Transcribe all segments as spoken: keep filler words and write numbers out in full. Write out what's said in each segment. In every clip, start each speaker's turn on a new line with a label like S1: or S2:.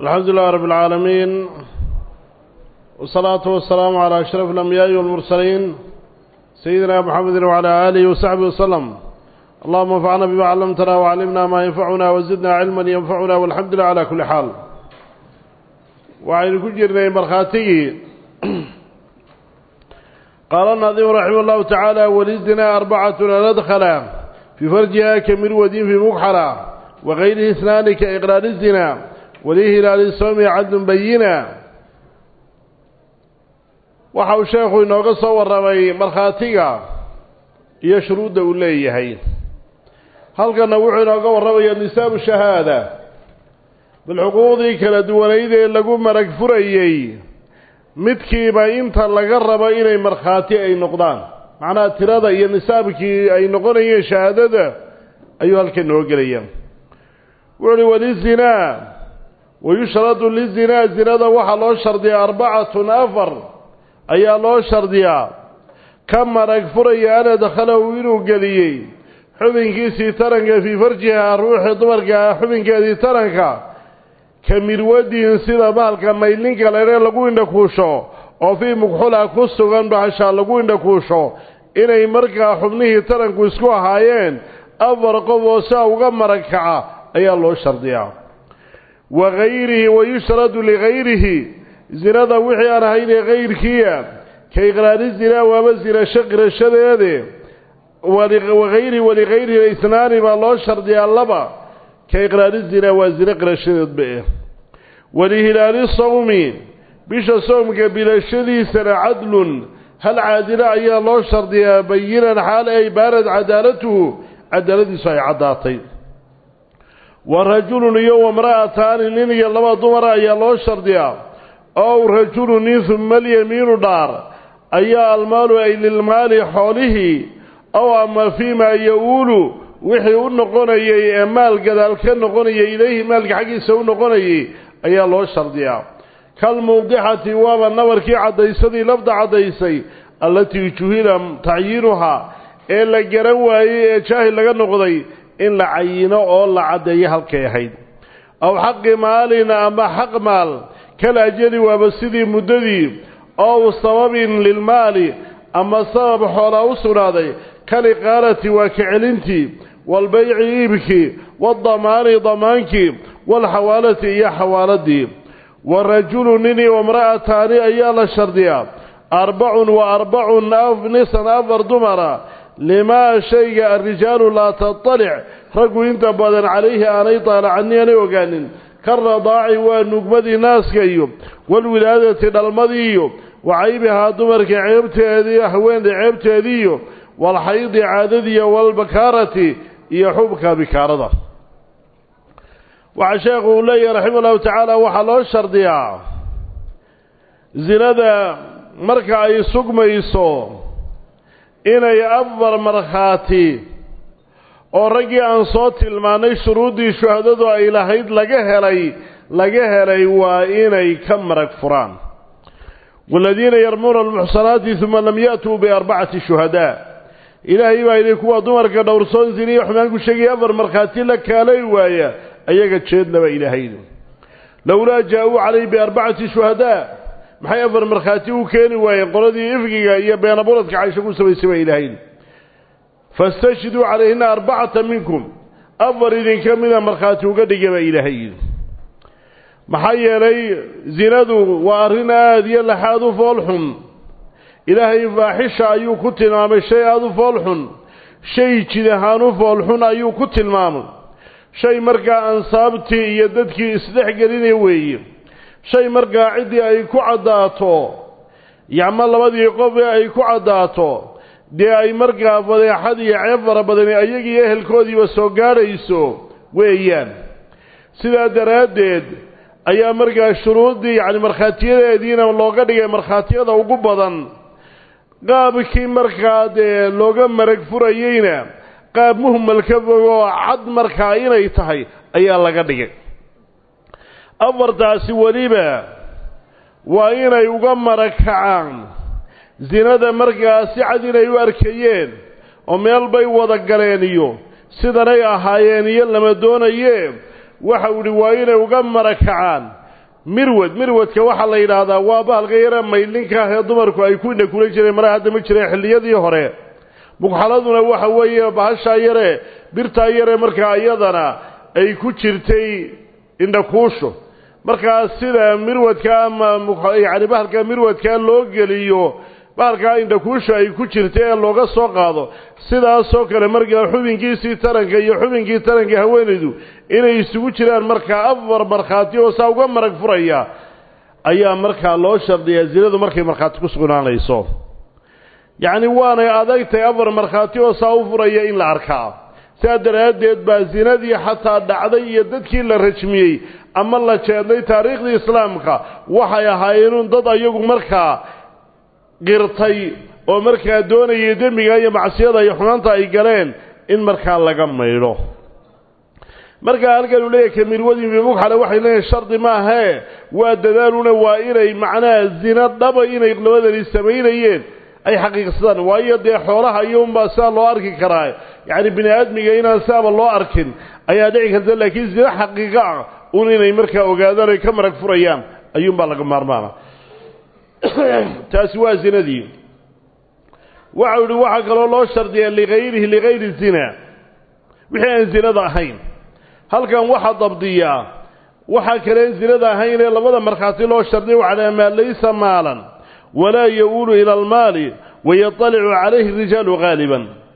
S1: الحمد لله رب العالمين والصلاة والسلام على أشرف الأنبياء والمرسلين سيدنا محمد وعلى آله وصحبه وسلم. اللهم انفعنا بما علمتنا وعلمنا ما ينفعنا وزدنا علما ينفعنا والحمد لله على كل حال. وعين كجرنا مرخاتي قال الناظم رحمه الله تعالى: ولزنا أربعة لا ندخل في فرجها كمرود في مكحلة وغيره اثنان كإقرار الزنا وليه لا للصوم عدل بينا. وحاو شيخو إنه صور رمي مرخاتيga iyo shuruuda uu leeyahay. halkana wuxuu inoo warramay nisaab shahaada bil xuquuqdi kala duwaneyd ee lagu marag furayay midkiiba inta laga rabo inay markhaati ay noqdaan, macnaha tirada iyo nisaabkii ay noqonayeen shahaadada ayuu halkan noo gelaya. wali wali zina ويشرط للزنا زنا waxa loo shardiyaa arbacatun afar ayaa loo shardiyaa kama rag furaya dakhalahu inuu galiyay xubinkiisii taranka fi farjiha ruuxi dumarka xubinkeedii taranka kamirwadin sida baalka maylinka leeyahay lagu indha kuusho oo fi mugxula ku sugan bahasha lagu indha kuusho inay markaa xubnihii taranku isku ahaayeen afar qof oo saa uga marakaca ayaa loo shardiyaa. وغيره ويشرد لغيره زنا وحي أنا هيني غير كيا كإقرار الزنا ومزنا شقر الشذي وغيره ولغيره إثنان ما الله شرد يالبا كإقرار الزنا وزنا قر الشذي بئه. ولهلال الصوم بيش الصوم قبل الشذي سنة عدل هل عادل أي الله شرد يبينا حال أي بارد عدالته عدالته سيعداتي. ورجل يوم امرأتان نين يلما دمر أي الله شرديا أو رجل نين ثم اليمين دار أي المال أي للمال حوله أو أما فيما يقول وحي النقوني مال قدال كان نقوني إليه مال حقي سو نقوني أي الله شرديا كالموضحة وما النور كي عديسي لفظ عديسي التي جهل تعيينها إلا جروا أي جاهل لغا نقضي in la cayino oo la cadeeyo halkay ahayd aw xaq maalina ama xaq maal kala jeli waa sidii mudadii oo sababin lil maali ama sabab xoolo u sugnaaday kali qaarati waa kicilinti wal bay'i ibki wad damaani damaanki wal hawalati ya hawaladi warajulu nini wa imra'atani ayaa la shardiya arba'un wa arba'un afnisan afar dumara لما شيء الرجال لا تطلع رجو انت بدن عليه اني طالع عني انا وقالن كالرضاع ونقبض ناس كيوب والولادة دلمديو وعيبها دمرك عيبتهدي حوين عيبتهدي والحيض عاددي والبكارة يحبك بكارضة. وعشاقه لي رحمه الله تعالى وحلو الشردية زنادة مركع يسوق ميسو inay afar markhaati oo ragii aan soo tilmaanay shuruudii shuhadadu ay lahayd laga helay laga helay waa inay ka marag furaan. والذين يرمون المحصنات ثم لم يأتوا بأربعة شهداء إلهي وإليه كوا دمرك دورسون زيني وحمانكو شيء أفر مرخاتي لك علي وايا أيها تشهد لما إلهي لولا جاءوا عليه بأربعة شهداء maxay afar markhaati u keeni waayeen qoladii ifkiga iyo been buladka Aisha ku sameeyay Ilaahay fastashidu alayhina arba'atan minkum afar idin kamida markhaati uga dhigay Ilaahay. maxay yeelay zinadu waa arin aad iyo laxaad u foolxun. Ilaahay faaxisha ayuu ku tilmaamay shay aad u foolxun, shay jidahaan u foolxun ayuu ku tilmaamay, shay markaa ansaabtii iyo dadkii isdhex gelinay weeye, shay markaa cidii ay ku cadaato yacma labadii qof ay ku cadaato dee ay markaa fadeexad iyo ceeb fara badan ayagii ehelkoodiiba soo gaarayso weeyaan. sidaa daraaddeed ayaa markaa shuruudii yacni markhaatiyadeediina looga dhigay markhaatiyada ugu badan. qaabkii markaa dee looga marag furayeyna qaab muhmal ka fog oo cad markaa inay tahay ayaa laga dhigay. afartaasi waliba waa inay uga marakacaan zinada markaa si cad inay u arkayeen oo meel bay wada galeen iyo sidanay ahaayeen iyo lama doonayeen waxa uu waa inay uga marakacaan mirwad mirwadka waxa la yiraahdaa waa bahalka yara maylinka ah dumarku ay ku kula jireen mar hadda ma jireen xilliyadii hore mugxaladuna waxa weeye bahasha yare birta yare marka iyadana ay ku jirtay inda kuusho marka sida mirwadka ama yaani bahalka mirwadka loo geliyo bahalka inda kuusho ay ku jirtay looga soo qaado sidaas oo kale marka xubinkiisii taranka iyo xubinkii taranka haweenaydu inay isugu jiraan marka afar marxaati oo saa uga marag furaya ayaa marka loo shardiyaa zinadu markay marxaati ku sugnaanayso yaani waana adagtay afar marxaati oo saa u furaya in la arkaa saadaradeed baa zinadii xataa dhacday iyo dadkii la rajmiyay ama la jeeday taariikhda islaamka waxay ahaayeen dad ayagu marka qirtay oo marka doonayay damiga iyo macsiyada iyo xumaanta ay galeen in marka laga meeyro marka halkan uu leeyahay mirwadii mugxala waxay leeyahay shardi ma aha waa dadaaluna waa inay macnaa zina dhaba inay labadani sameeyeen ay xaqiiqsadaan waayo de xoolaha iyo umba saa loo arki karaa yaani bini aadmiga inaan saaba loo arkin ayaa dhici karta laakiin zina xaqiiqa ah uu inay marka ogaadaan ay ka marag furayaan ayuun baa laga maarmaana taasi waa zinadii waxa uu waxa kale loo shardiyaa ligayrihi ligayri zina wixii aan zinada ahayn halkan waxa dabdiya waxa kale zinada ahayn ee labada marxaati loo shardiyo waxa ma laysa maalan ولا يؤول إلى المال ويطلع عليه الرجال غالبا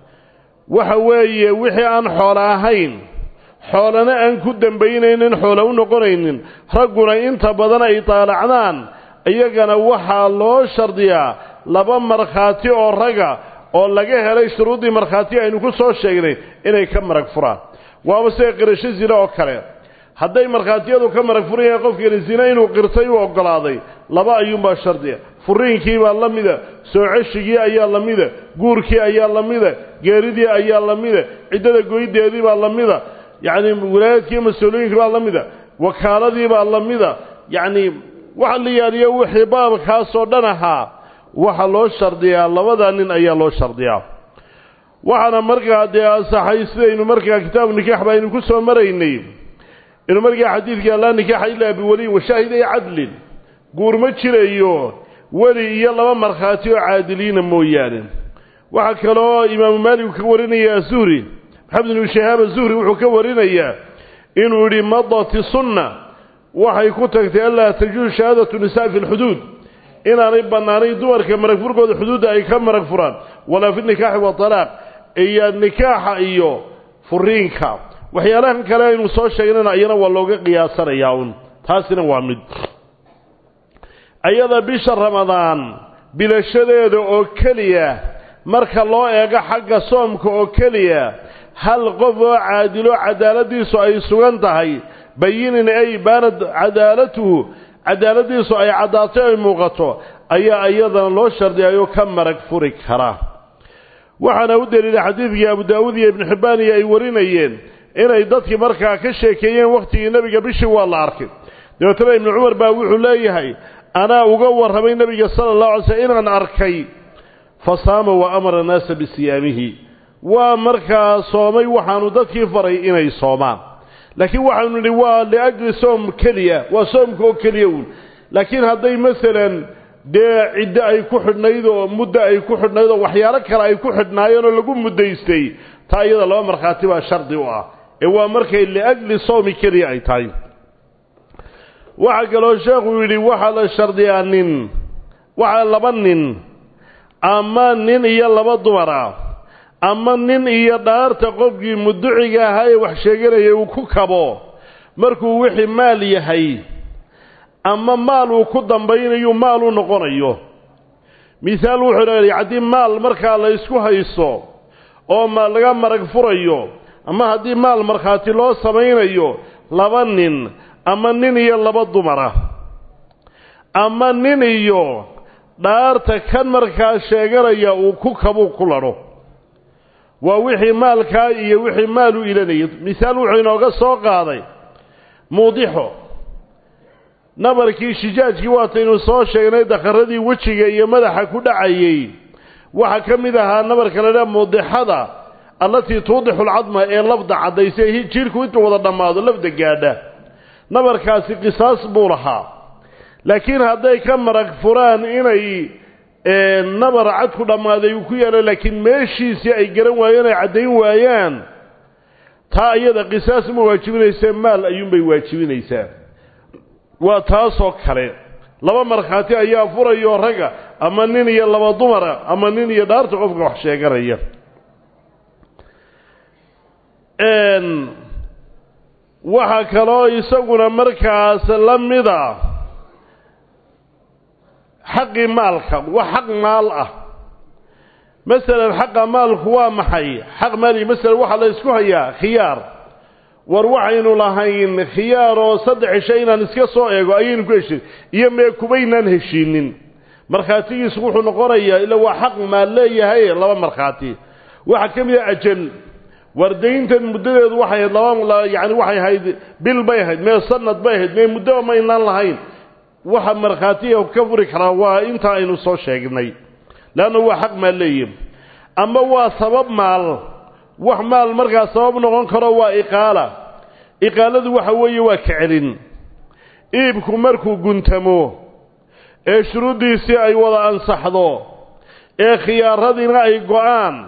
S1: وحوي وحي عن حولاهين حولنا أن كدن بينين حوله نقرين رقنا انت بدنا يطالعنان أيقنا وحا الله شرديا لبا مرخاتي أو رقا أو لقاها لي شروطي مرخاتي أنه كسو الشيء إنه كم مرقفران وابسيقر الشيء زنا أكره hadday marxaatiyadu ka marag furayaan qofkii zina inuu qirtay oo ogolaaday laba ayuun baa shardiya furiinkii baa lamida soo ceshigii ayaa lamida guurkii ayaa lamida geeridii ayaa lamida cidada goydeedii baa lamida yaani walaadkii mas'uuliyiinka baa lamida wakaaladii baa lamida yaani waxa la yaariyo wixii baabkaas oo dhanaha waxa loo shardiyaa labada nin ayaa loo shardiyaa waxana markaa de saxay sidaynu markaa kitaab nikaax baa inuu ku soo maraynay إنه مرجع حديث قال لا نكاح إلا بولي وشاهد عدل قور ما جريو ولي يلا ما مرخاتي عادلين مويان وحكى له إمام مالك كورنا يا زوري محمد بن شهاب الزهري وحكورنا يا إنه لمضة السنة وحي كتك ألا تجوز شهادة النساء في الحدود إن ربنا ناري دور كمرك فرقوا الحدود أي كمرك فران ولا في النكاح والطلاق إيا النكاح إيو فرينكا waxyaalahan kale aynu soo sheegnana ayana waa looga qiyaasanayaa un taasina waa mid ayada bisha ramadaan bilashadeeda oo kaliya marka loo eego xagga soomka oo kaliya hal qof oo caadilo cadaaladiisu ay sugan tahay bayinin ay baanad cadaalatuhu cadaaladiisu ay cadaato ay muuqato ayaa ayadana loo shardiyayo ka marag furi kara waxaana u daliilay xadiidkii Abu Daawud iyo Ibn Hibbaan ay warinayeen inay dadkii markaa ka sheekeeyeen waqtigii nabiga bishii waa la arkay deetana ibn Umar baa wuxuu leeyahay ana uga warramay nabiga sallallahu alayhi wasallam inaan arkay fasaama wa amara naas bisiyamihi waa markaa soomay waxaanu dadkii faray inay soomaan laakiin waxaanu nidhi waa liajli soom kaliya waa soomka kaliya uun laakiin hadday masalan dee cidda ay ku xidhnayd oo muddo ay ku xidhnayd oo waxyaalo kale ay ku xidhnaayeen oo lagu mudaystay taa iyada laba marxaati baa shardi u ah ee waa markay liajli soomi kaliya ay tahay waxa kaloo sheekhu yidhi waxa la shardiyaa nin waxa laba nin ama nin iyo laba dumar ah ama nin iyo dhaarta qofkii muduciga ahaa ee wax sheeganaya uu ku kabo markuu wixii maal yahay ama maal uu ku dambaynayo maal uu noqonayo misaal wuxuu leeyahay hadii maal markaa la isku haysto oo ma laga marag furayo ama hadii maal marxaati loo sameeynayo laba nin ama nin iyo laba dumar ah ama nin iyo dhaarta kan markaa sheeganaya uu ku kabo ku laro waa wixii maalka iyo wixii maal u ilanayay misaal wuxuu inooga soo qaaday muudixo nabarkii shijaajkii waataynu soo sheegnay daqaradii wajiga iyo madaxa ku dhacayay waxa kamid ahaa nabarka la yiraahdo muudixada التي توضح العظمة ee lafda cadaysay jirku intuu wada dhamaado lafda gaadha nabarkaasi qisaas buu lahaa laakiin hadday ka marag furaan inay nabar cad ku dhammaaday uu ku yaalo laakiin meeshiisii ay garan waayeen ay caddayn waayaan taa iyada qisaas ma waajibinaysa maal ayuunbay waajibinaysaa waa taasoo kale laba markhaati ayaa furayo ragga ama nin iyo laba dumara ama nin iyo dhaarta qofka wax sheeganaya waxa kaloo isaguna markaas la mida xaqi maalka wa xaq maal ah مثلا حق مالك ومحي حق مالي مثلا waxa la isku hayaa khiyaar war waxaynu lahayn khiyaar oo saddex shayna iska soo eego ayeen ku heshin iyo me kubaynan heshinin markhaatigiisu wuxuu noqonayaa ila waa xaq maal leeyahay laba markhaati waxa kamid ah ajal wardayntan muddadeedu waxay laba yaani waxay hayd bil bay hayd me sanad bay hayd me muddo ma inaan lahayn waxa markhaatiga ka furi kara waa inta aynu soo sheegnay laana waa xaq maal leeyahay ama waa sabab maal wax maal markaa sabab noqon karo waa iqaala iqaaladu waxa weeye waa kicilin iibku markuu guntamo ee shuruudiisii ay wada ansaxdo ee khiyaaradina ay go'aan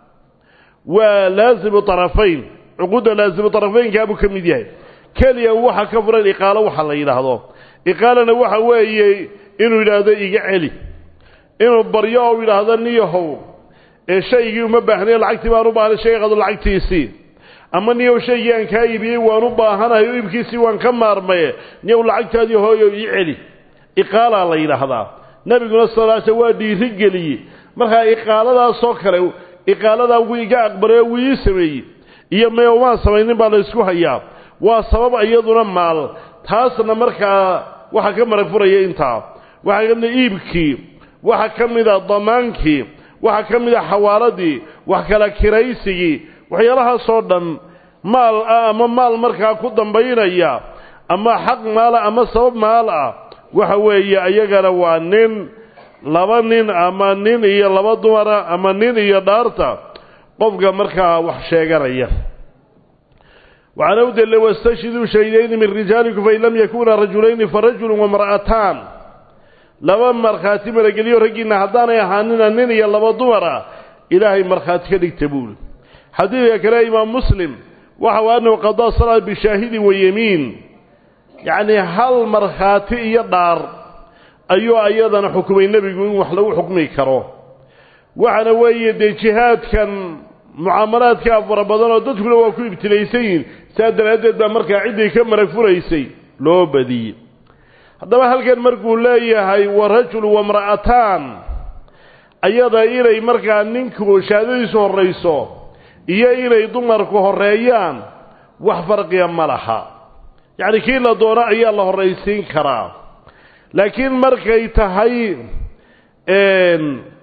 S1: waa laazimu tarafayn uquda laazimu tarafayn kaabu kamid yahay kaliya waxa ka furan iqaalo waxa la yiraahdo iqaalana waxa weeye inuu yiraahdo iga celi inuu baryo oo yiraahdo niyahow ee shaygii uma baahnay lacagtii baan u baahnay shayga lacagtiisii ama niyow shaygii aan ka iibiyay waan u baahanahay iibkiisii waan ka maarmay niyow lacagtaadii hooyo ii celi iqaala la yiraahdaa nabiguna sallallahu alayhi waa dhiiri galiyay marka iqaaladaas oo kale iqaalada uu iga aqbalay wii sameeyay iyo meewma sameeynin baa la isku hayaa waa sabab iyaduna maal taasna marka waxa ka marag furaya inta waxa kamid iibkii waxa kamid damaankii waxa kamid xawaaladii wax kala kiraysigii waxyaalaha soo dhan maal ama maal marka ku dambeynaya ama xaq maal ama sabab maal ah waxa weeye ayagana waa nin laba nin ama nin iyo laba dumar ama nin iyo dhaarta qofka marka wax sheeganaya وعن أود اللي واستشهدوا شهيدين من رجالكم فإن لم يكونا رجلين فرجل ومرأتان لما مرخاتي مرقليو رقينا حدانا يحاننا نين يلا بدورا إلهي مرخاتي كدكتبول حديث يكرا إمام مسلم وحو أنه قضاء صلاة بشاهد ويمين يعني هل مرخاتي يدار أيها أيضا حكمي النبي يقولون وحلو حكمي كروه وعن ويد جهاد كان معاملات كافر بدن وددكنا waa ku ibtilaysayn saadaradeed ba marka cidii ka marag furaysay loo badiyay hadaba halkan markuu leeyahay warajul wa mar'atan ayada ilay marka ninku shaadadiisu horeyso iyo ilay dumarku horeeyaan wax farqiya ma laha yaani kii la doona ayaa la horeysiin karaa laakiin markay tahay een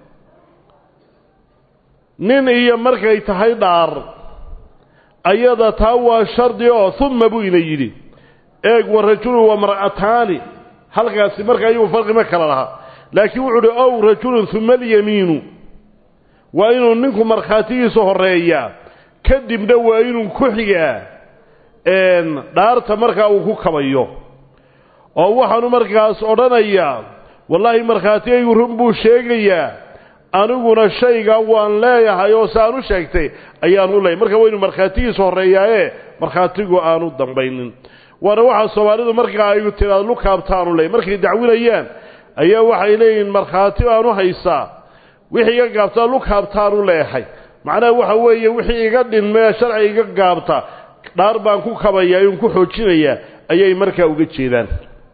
S1: nin iyo markay tahay dhaar ayada taa waa shardi oo thumma buu ina yiri eeg warajul wa mar'atani halkaas marka ayuu farqi ma kala laha laakiin wuxuu oo rajul thumma al-yaminu wa inuu ninku markhaatigiisa horeeya kadibna waa inuu ku xigaa een dhaarta marka uu ku kabayo oo waxaanu markaas odhanaya wallahi markhaatigu run buu sheegayaa aniguna shayga waan leeyahay oo saanu sheegtay ayaan u leeyahay marka waynu markhaatigiisa horeeyaaye markhaatigu aanu dambaynin waana waxa Soomaalidu marka ay tiraado lu kaabtaan u leeyahay markay dacwinayaan ayaa waxay leeyihiin markhaati aanu haysaa wixii iga gaabta lu kaabtaan u leeyahay macnaheedu waxa weeye wixii iga dhinmay sharci iga gaabta dhaar baan ku kabayaa in ku xoojinaya ayay marka uga jeedaan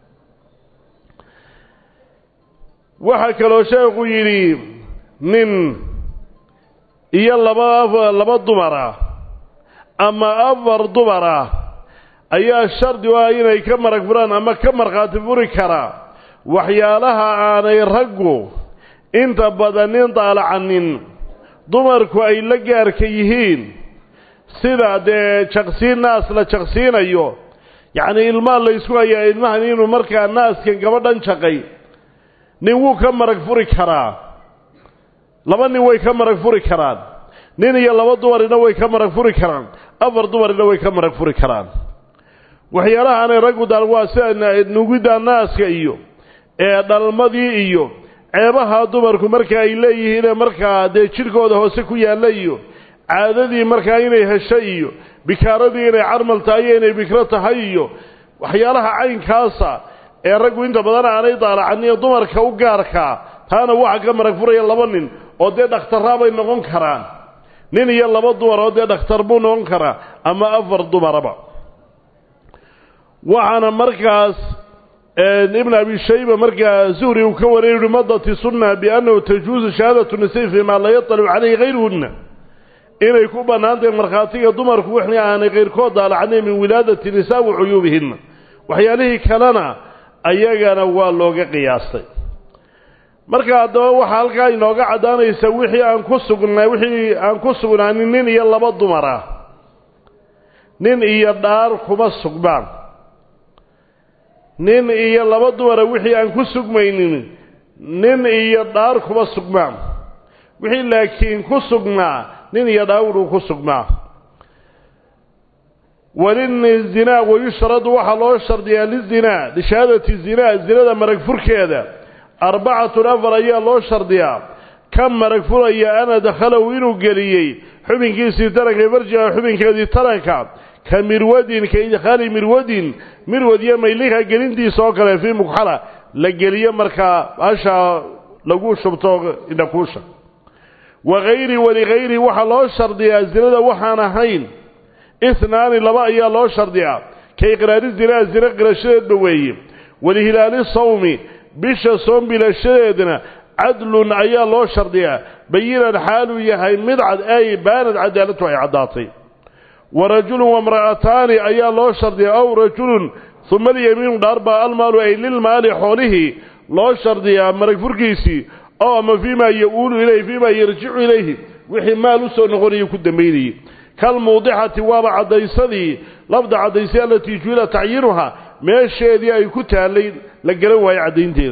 S1: waxa kale sheekhu yiri nin iyo laba laba dumara ama afar dumara ayaa shardi waa inay ka marag furaan ama ka marqaati furi kara waxyaalaha aanay raggu inta badanin daalacanin dumarku ay la gaarka yihiin sida de jaqsiin naas la jaqsiinayo yaani ilma la isku ayaa ilmahan inuu markaa naaska gabadhan jaqay nin wuu ka marag furi karaa laba nin way ka marag furi karaan nin iyo laba dumarina way ka marag furi karaan afar dumarina way ka marag furi karaan waxyaalaha aan raggu dal waa sida nugida naaska iyo ee dhalmadii iyo ceebaha dumarku marka ay leeyihiin markaa dee jirkooda hoose ku yaalla iyo caadadii markaa inay heshay iyo bikaaradii inay carmal tahay inay bikro tahay iyo waxyaalaha caynkaasa ee raggu inta badan aanay daalacanin dumarka u gaarka taana waxa ka marag furaya laba nin oo dee dhakhtarraabay noqon karaan nin iyo laba dumar oo dee dhakhtar buu noqon karaa ama afar dumaraba waxaana markaas ابن أبي شيبة مركا زهري وكوري مضت سنة بأنه تجوز شهادة النساء فيما لا يطلع عليه غيرهن إن يكون بنات مرخاتية دمر كوحني عن غير كود على عنه من ولادة النساء وعيوبهن وحيانه كلنا أيها نوال لوغا قياسي مركا دوا وحالكا إنوغا عدانا يسويحي أن كسوغنا وحي أن كسوغنا أن نين يلا بدمرا نين يدار خمس سقبان nin iyo laba dumar wixii aan ku sugmaynin nin iyo dhaar kuma sugmaan wixii laakiin ku sugnaa nin iyo dhaawr ku sugnaa walin zina wayushrad waxa loo shardiyaa lizina lishahadati zina zinada marag furkeeda arbacatu afar ayaa loo shardiyaa kam marag furaya ana dakhalahu inuu geliyay xubinkiisii taranka barjiga xubinkeedii taranka كمرودين كإدخال مرودين مرود يميلها جلندي سوكر في مكحلة لجلية مركا عشا لقوش بطوغ إنكوشا وغيري ولغيري وحا الله شرديا الزنا وحانا هين اثنان لبائيا الله شرديا كي قرار الزنا الزنا قرشد بوي ولهلال الصوم بش صوم بلا شردنا عدل عيا الله شرديا بينا حاله يهي مدعد اي باند عدالته اي عداطي ورجل وامرأتان أي الله شرط أو رجل ثم اليمين ضرب المال أي للمال حوله الله شرط مرق فرقيسي أو ما فيما يقول إليه فيما يرجع إليه وحي ماله سنغني يكون دميري كالموضحة وابع ديسدي لفظ عديسي التي جول تعيينها ما الشيء ذي يكتها لقلوها يعدين تين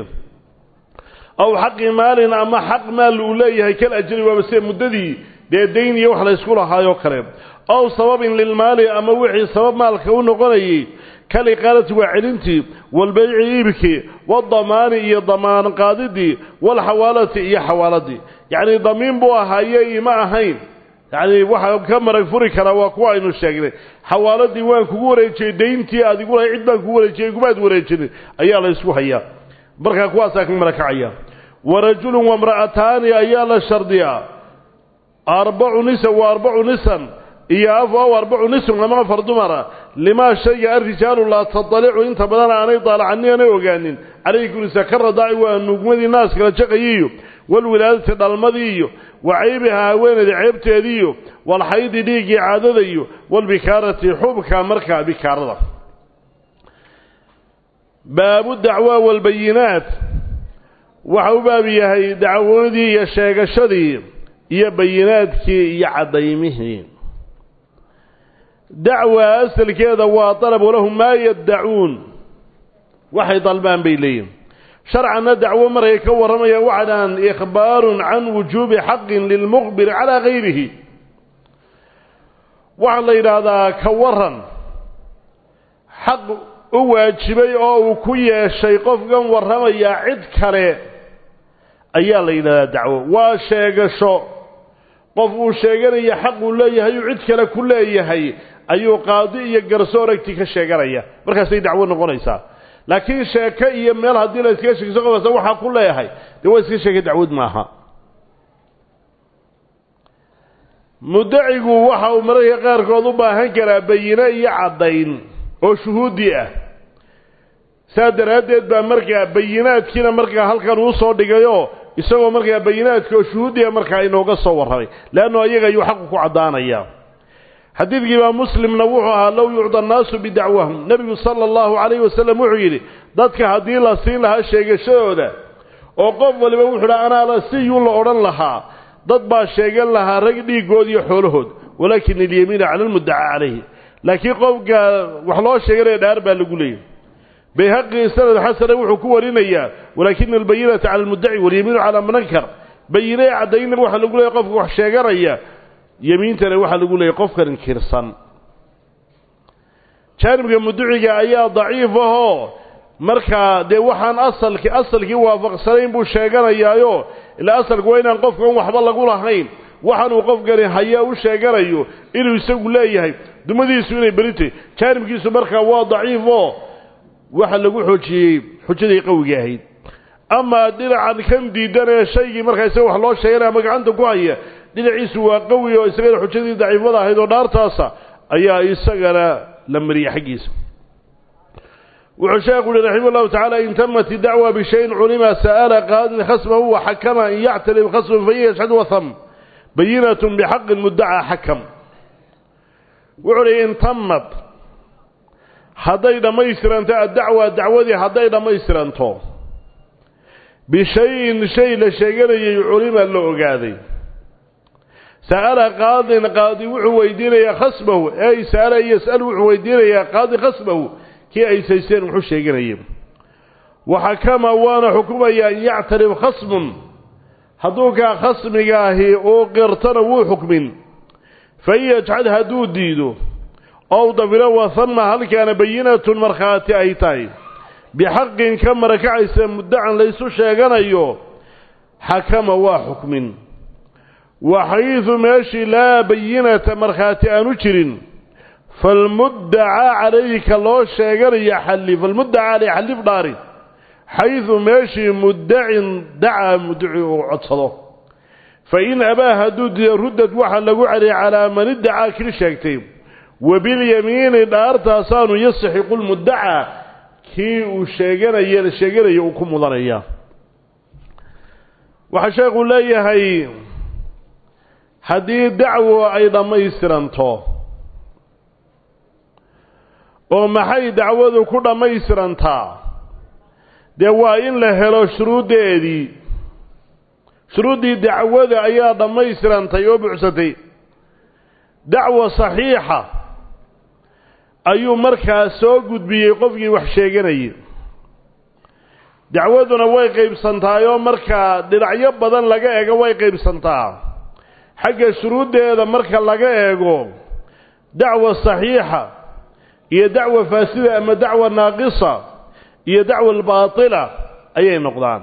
S1: أو حق مال أما حق مال أوليه كالأجل وبسيء مددي دي الدين يوحل يسكولها يوكرم أو سبب للمال أما وحي سبب مالك ونقني كالإقالة وعلنتي والبيع إيبكي والضمان إيا ضمان قاددي والحوالة إيا حوالدي يعني ضمين بوها إيا معهين يعني واحد كم رفوري كلا واقوى إنه الشاكري حوالدي وان كوري شيء دينتي أدي قولها عدنا كوري شيء قباد وري شيء أيها الله يسوح إياه بركة كواساك ملك عيا ورجل وامرأتان أيها الله الشردية أربع نسا وأربع نسا إياه أو أربع نسم لما فرد مرة لما شيء الرجال لا تطلعوا انت بدنا عني طالع عني أنا وقانين عليكم سكر داعي وأنكم الناس كلا شقييو والولادة المضيو وعيبها وين عيبت يديو والحيد ديقي عادديو والبكارة حبك مركا بكارة باب الدعوة والبينات وحبابي هي دعوة دي يا شيخ الشديد يا بيناتك يا عضيمه دعوة أسل كذا وطلبوا لهم ما يدعون وحي طلبان بيلين شرعنا دعوة مرة يكور رمي وعدا إخبار عن وجوب حق للمخبر على غيره وعلى هذا كورا حق واجبي أو كي الشيقف قم ورمي عد كري أيا لينا دعوة وشيق شو قفوا شيقنا يحق الله يهي عد كلا كل يهي ayuu qaadi iyo garsooragti ka sheeganaya markaas ay dacwo noqonaysaa laakiin sheeka iyo meel hadii la iska sheegso qofka waxa ku leeyahay de way iska sheegay dacwad maaha muddacigu waxa uu maraya qaarkood u baahan karaa bayina iyo cadayn oo shuhuudi ah saadaradeed baa markaa bayinaadkiina markaa halkan uu soo dhigayo isagoo markaa bayinaadka oo shuhuudi ah markaa inooga soo warramay laano ayaga ayuu xaq ku cadaanaya حديث إمام مسلم نوحها لو يعطى الناس بدعوهم نبي صلى الله عليه وسلم وحيري ذاتك هدي الله سين لها الشيء الشهودة وقف ولما وحرا أنا لا سيون لأوران لها ضد با الشيء لها رقدي قود يحولهد ولكن اليمين على المدعى عليه لكن قف وحلو الشيء لأربع لقولين بحق سنة حسنة وحكوة لنا ولكن البينة على المدعي واليمين على منكر بينة عدين الوحى لقول يقف وحشيء ريا يمينتنا waxa lagu leeyahay qofka inkirsan jaanibka mudduciga ayaa daciif ah marka de waxaan asalki asalkii waafaqsanayn buu sheeganayaayo ila asalku waa inaan qofkan waxba lagu lahayn waxaan uu qofkani haya u sheeganayo inuu isagu leeyahay dumadiisu inay berintay jaanibkiisu marka waa daciif oo waxa lagu xoojiyay xujadii qawiga ahayd ama dinacan kan diidan ee shaygii markaas wax loo sheegay ama gacanta ku haya dhinaciisu waa qawi oo isaga xujadii daciifada ahayd oo dhaartaasa ayaa isagana la mariyay xaqiisa wuxuu sheekhu raximah Allah ta'ala in tamat da'wa bi shay'in ulima sa'ala qadi khasmahu wa hakama in ya'talib khasmu fa yashhadu wa tham bayinatun bi haqq al-mudda'a hakam wuxuu in tamat haday dhamaystiranto da'wa da'wadii haday dhamaystiranto bi shay'in shay la sheeganayay ulima la ogaaday sa'ala qadi qadi wuxuu weydiinaya khasmahu ay sa'ala yas'al wuxuu weydiinaya qadi khasmahu kii ay sayseen wuxuu sheeganayay waxa kama waana xukumaya in ya'tarif khasmun haduu ka khasmigaahi oo qirtana wuu xukmin fayajhad haduu diido oo dabira wa thamma hal kana bayinatun markhaati ay tahay bihaqqin kama rakaysa muddacan laysu sheeganayo hakama waa xukmin wa haythu mashi la bayinata markhaati aanu jirin فالمدعى عليك الله شيغان يحلف المدعى عليه حلف داري حيث ماشي مدع دعا مدعي وعطله فإن أباها دود ردت وحا لغو علي على من ادعى كل شيكتين وباليمين دارتها صانو يصحق المدعى كي وشيغان يلا شيغان يوكم مضانيا وحشاق الله يهي هذه دعوة أيضا ما يسترنطه oo maxay dacwadu ku dhamaystirantaa de waa in la helo shuruudeedii shuruudii dacwada ayaa dhamaystirantay oo buuxsatay dacwo saxiixa ayuu markaa soo gudbiyay qofkii wax sheeganayay dacwaduna way qaybsantaay oo markaa dhinacyo badan laga eego way qaybsantaa xagga shuruudeeda marka laga eego dacwo saxiixa iyo dacwo faasida ama dacwo naaqisa iyo dacwo baatila ayay noqdaan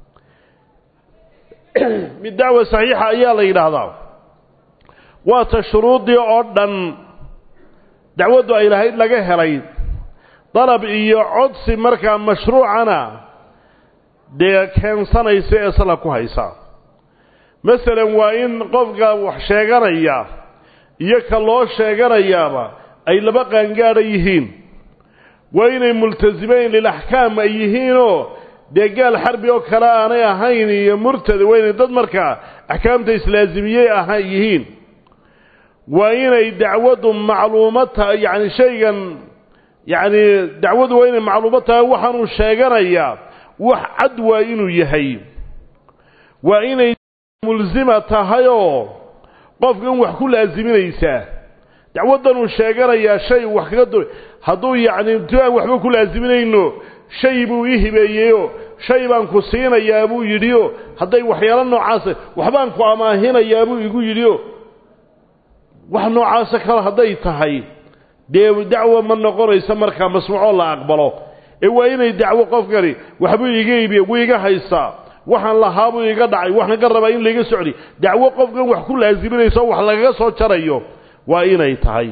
S1: mid dacwo saxiixa ayaa la yiraahdaa waa ta shuruudii oo dhan dacwadu ay lahayd laga helay dalab iyo codsi markaa mashruucana dee keensanaysa ee sala ku haysa masalan waa in qofka wax sheeganaya iyo ka loo sheeganayaaba ay laba qaangaar yihiin waa inay multazimeyn lil ahkaam ay yihiinoo deegaal xarbi oo kala aanay ahayn iyo murtad waa inay dad markaa ahkaamta islaamiyay ahay yihiin waa inay dacwadu macluumata yaani shaygan yaani dacwadu waa inay macluumata waxaan uu sheeganayaa wax cad waa inuu yahay waa inay mulzima tahay oo qofkan wax ku laaziminaysa dacwadan uu sheeganayaa shay wax kaga duray haduu yaani intaan waxba ku laaziminayno shay buu ihibeeyo shay baan ku siinayaa buu yiriyo haday waxyaalo noocaas waxbaan ku amaahinayaa buu igu yiriyo wax noocaas kale haday tahay dee dacwo ma noqonaysa marka masmuuco la aqbalo ee waa inay dacwo qofkani waxba iga iibiyo wiiga haysta waxaan la haabo iga dhacay waxna ka rabaa in laga socdi dacwo qofkan wax ku laaziminayso wax laga soo jarayo waa inay tahay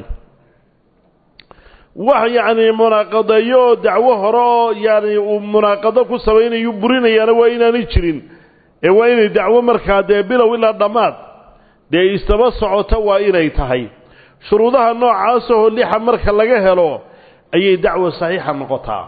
S1: wax yaani munaqadayo dacwo horo yaani uu munaqado ku sameeyay burinayana waa inaanay jirin ee waa inay dacwo markaa de bilow ila dhamaad de istaba socota waa inay tahay shuruudaha noocaas oo lixa marka laga helo ayay dacwo saxiixa noqotaa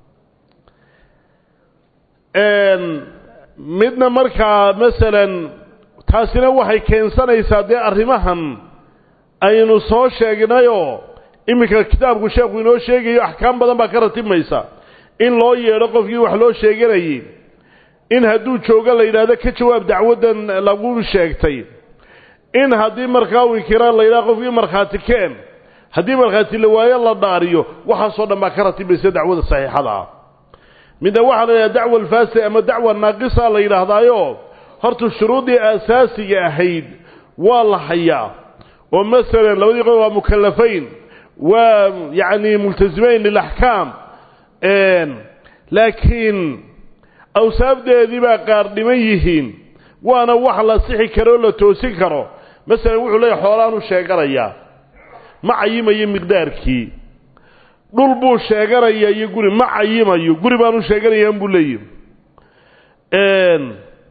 S1: een midna markaa masalan taasina waxay keensanaysaa de arrimahan aynu soo sheegnayo imika kitaabku sheekhu inoo sheegayo ahkaam badan baa ka ratibmaysa in loo yeero qofkii wax loo sheeganayay in haduu jooga la yiraahdo ka jawaab dacwadan lagu sheegtay in hadii markaa uu kiraan la yiraahdo qofkii marxaati keen hadii marxaati la waayo la dhaariyo waxa soo dhan baa ka ratibmaysa dacwada saxiixada midna waxa la yiraahdaa dacwo faasida ama dacwo naaqisa la yiraahdaayo horta shuruudii asaasiga ahayd waa la hayaa ومثلا لو يقولوا مكلفين ويعني ملتزمين للأحكام لكن أوساف دي بقى قاردميهين وانا وحلا صحي كرو لا توسين كرو مثلا وحو لي خولان u sheeganaya ma cayimayo miqdaarkii dhul buu sheeganaya iyo guri ma cayimayo guri baan u sheeganaya buu leeyahay een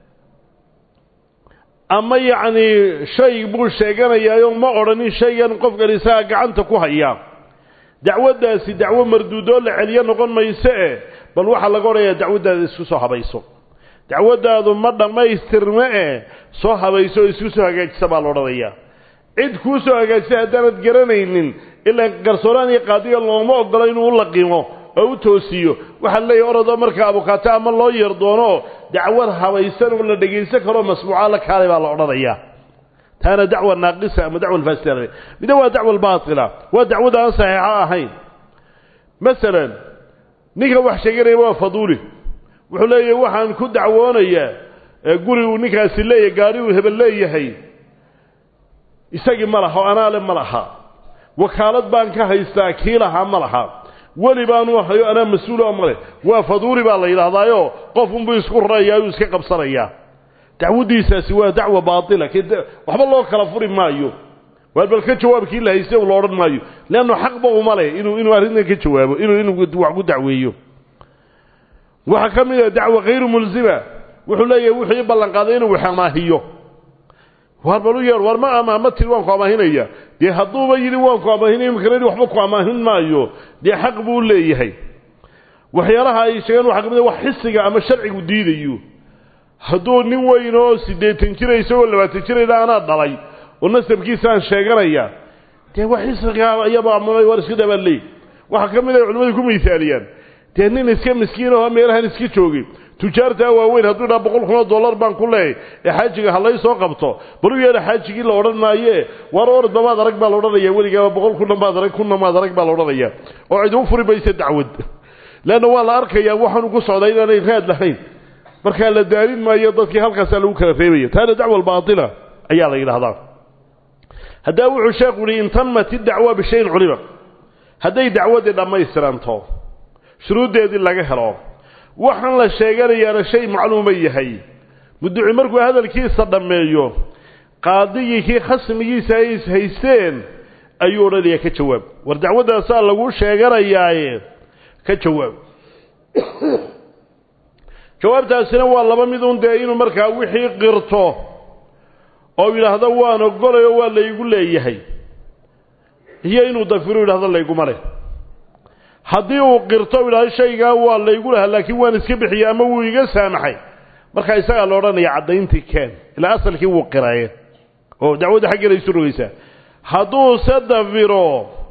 S1: ama yaani shay buu sheeganaya ma oranin shaygan qofka isaa gacanta ku haya dacwadaasi dacwo marduudo la celiyo noqon mayso bal waxa laga oreeyaa dacwadaada isku soo habayso dacwadaadu ma dhamaystirma ee soo habayso isku soo hagaajisa baa loo dhadaya cid ku soo hagaajisa hadaan garanaynin ilaa garsooraan iyo qaadiga looma ogolo inuu la qiimo oo toosiyo waxa la yiraahdo marka abukaata ama loo yar doono dacwad habaysan oo la dhageysan karo masbuuca la kaalay baa loo dhadaya taana dacwo naaqisa ama dacwo faasida mid waa dacwo baatila waa dacwada aan saxiixa ahayn مثلا ninka wax sheeganaya waa faduuli wuxuu leeyahay waxaan ku dacwoonayaa guri uu ninkaasi leeyahay gaari uu hebel leeyahay isagii malaha ana le malaha wakaalad baan ka haystaa kiilaha malaha wali baan u hayo ana mas'uul amale waa faduuli baa la yiraahdaayo qof unbu isku raayay iska qabsanaya dacwadiisaasi waa dacwo baatila waxba loo kala furi maayo والبل كجوابكي لا يسوي لورن مايو لانه حق بو ماله انه انه اريدنا كجوابه انه انه wax dacweeyo waxa kamid dacwo غير ملزمه wuxuu leeyahay wixii ballan qaaday inuu wax amaahiyo warbalu yar war ma amaama tirwan ku amaahinaya de haduuba yiri waan ku amaahinay imkana waxba ku amaahin maayo de xaq buu leeyahay waxyaalaha ay sheegan waxa kamid wax xisiga ama sharcigu diidayo haduu nin weyn oo sideetan jir isagoo labaatan jir ana dhalay ونسبكيسان sheeganaya de wax isaga ayaba amay war iska dabalay waxa kamid ah culimadu ku miisaaliyaan de nin iska miskiin oo meelahan iska joogay tujaarta waaweyn haduu dhaa boqol kun oo dollar baan ku leeyahay ee xaajiga halay soo qabto baru yeer xaajigi la oranaaye war orad baad arag baa la oranaya waliga boqol kun baad arag kun baad arag baa la oranaya oo cid u furi baysa dacwad laana waa la arkaya waxaan ugu socday inay raad lahayn marka la daarin maayo dadkii halkaas lagu kala reebayo taana dacwo baatila ayaa la yiraahdaa هذا هو الشيخ إن تمت الدعوة بشيء علمه هذا دعوة دميسترانته شروط هذه اللي جهره وحن لا شيء يا شيء معلومية هي مدعي مركو هذا الكيس صدميه قاضي كي خصمي سايس هيسين أيوة لي كجواب والدعوة ده صار له شيء يا كجواب جواب تاسنا والله ما ميدون داين ومركا وحي قرطه oo ilaahda waan ogolayo waa la igu leeyahay iyo inuu dafiro ilaahda la igu male hadii uu qirto ilaahay shayga waa la igu lahaa laakiin waan iska bixiyaa ama uu iga saamaxay marka isaga la oranaya cadayntii keen ila asalkii uu qiraayay oo dacwada xaqiiqada isu rogaysa haduu sadafiro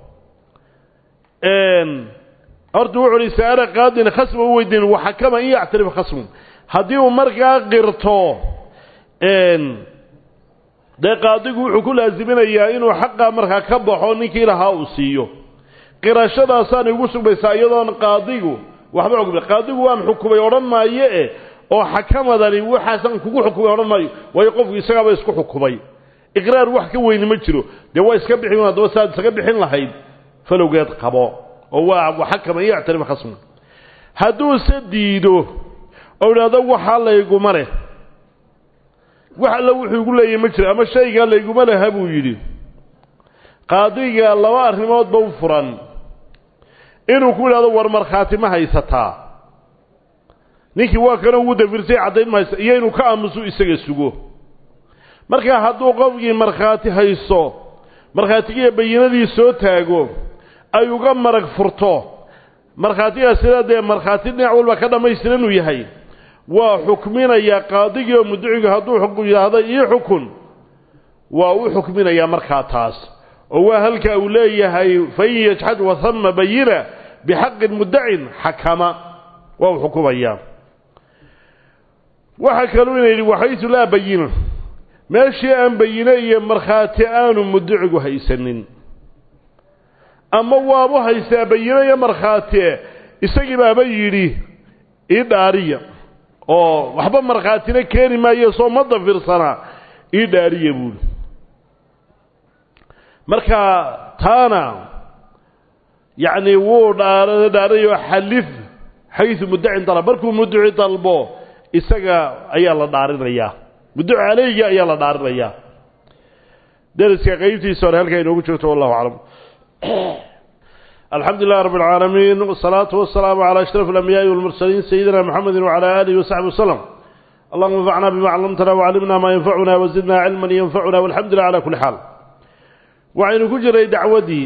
S1: een ardu wuri saara qaadin khasm oo weydin waxa kama in yactarif khasm hadii uu markaa qirto een de qaadigu wuxuu ku laaziminayaa inuu xaqa markaa ka baxo ninkii lahaa uu siiyo qirashadaasaan ugu sugmaysaa iyadoon qaadigu waxba ogba qaadigu waan xukumay oran maaye oo xakamadani waxaasan kugu xukumay oran maayo way qofku isagaba isku xukumay iqraar wax ka weyn ma jiro de waa iska bixin waa daba saad iska bixin lahayd falowgeed qabo oo waa xakama yactarif khasm haduu sadiido oo ilaado waxa la igu mare waxa la wuxuu ugu leeyahay ma jiro ama shayga la igu malaha buu yiri qaadiga laba arrimood buu furan inuu ku ilaado war marxaati ma haysataa ninkii waa kana uu dafirsay cadayn ma haysa iyo inuu ka aamusu isaga sugo marka hadduu qofkii marxaati hayso marxaatiga bayinadii soo taago ay uga marag furto marxaatiga sidaade marxaati dhinac walba ka dhamaystiran uu yahay وحكمنا يا قاضي ومدعي هذو حكم هذا يحكم وحكمنا يا مركاتاس وهلك أولي هاي فيجحد وثم بينة بحق المدعي حكم وحكم أيام وحكمنا وحيث لا بينة ماشي أن بينة مرخاتئان مدعي هيسنين أما وابو هيسا بينة مرخاتئ إساقب أبيني إدارية oo waxba marxaatina keeni maayo soo ma dafirsana idaariye buu marka taana yaani wuu dhaarayo xalif حيث مدعي طلب بركو مدعي طلبه إساقا أيا الله دارين رياه مدعي عليه أيا الله دارين رياه درس كغيبتي سورة هل كاين وجهته والله أعلم. الحمد لله رب العالمين والصلاة والسلام على أشرف الأنبياء والمرسلين سيدنا محمد وعلى آله وصحبه وسلم. اللهم انفعنا بما علمتنا وعلمنا ما ينفعنا وزدنا علما ينفعنا والحمد لله على كل حال. وعين كجري دعودي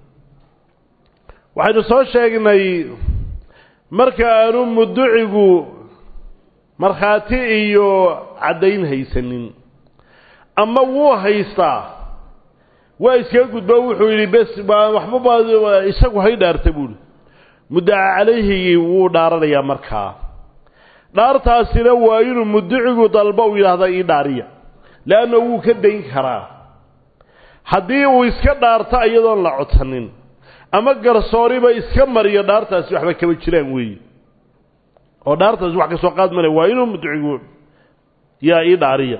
S1: وعين صوت شيغني marka aanu mudducigu markhaati iyo cadayn haysanin ama wuu haystaa waa iska gudba wuxuu yiri bas waxba baad isagu hay dhaartay buu muddaca calayhi wuu dhaaranayaa markaa dhaartaasina waa inuu mudducigu dalbo u yiraahdo ii dhaariya laana wuu ka dayn karaa haddii uu iska dhaarto iyadoon la codsanin ama garsooriba iska mariyo dhaartaasi waxba kaba jiraan weey oo dhaartaasi wax ka soo qaad malay waa inuu mudducigu yaa ii dhaariya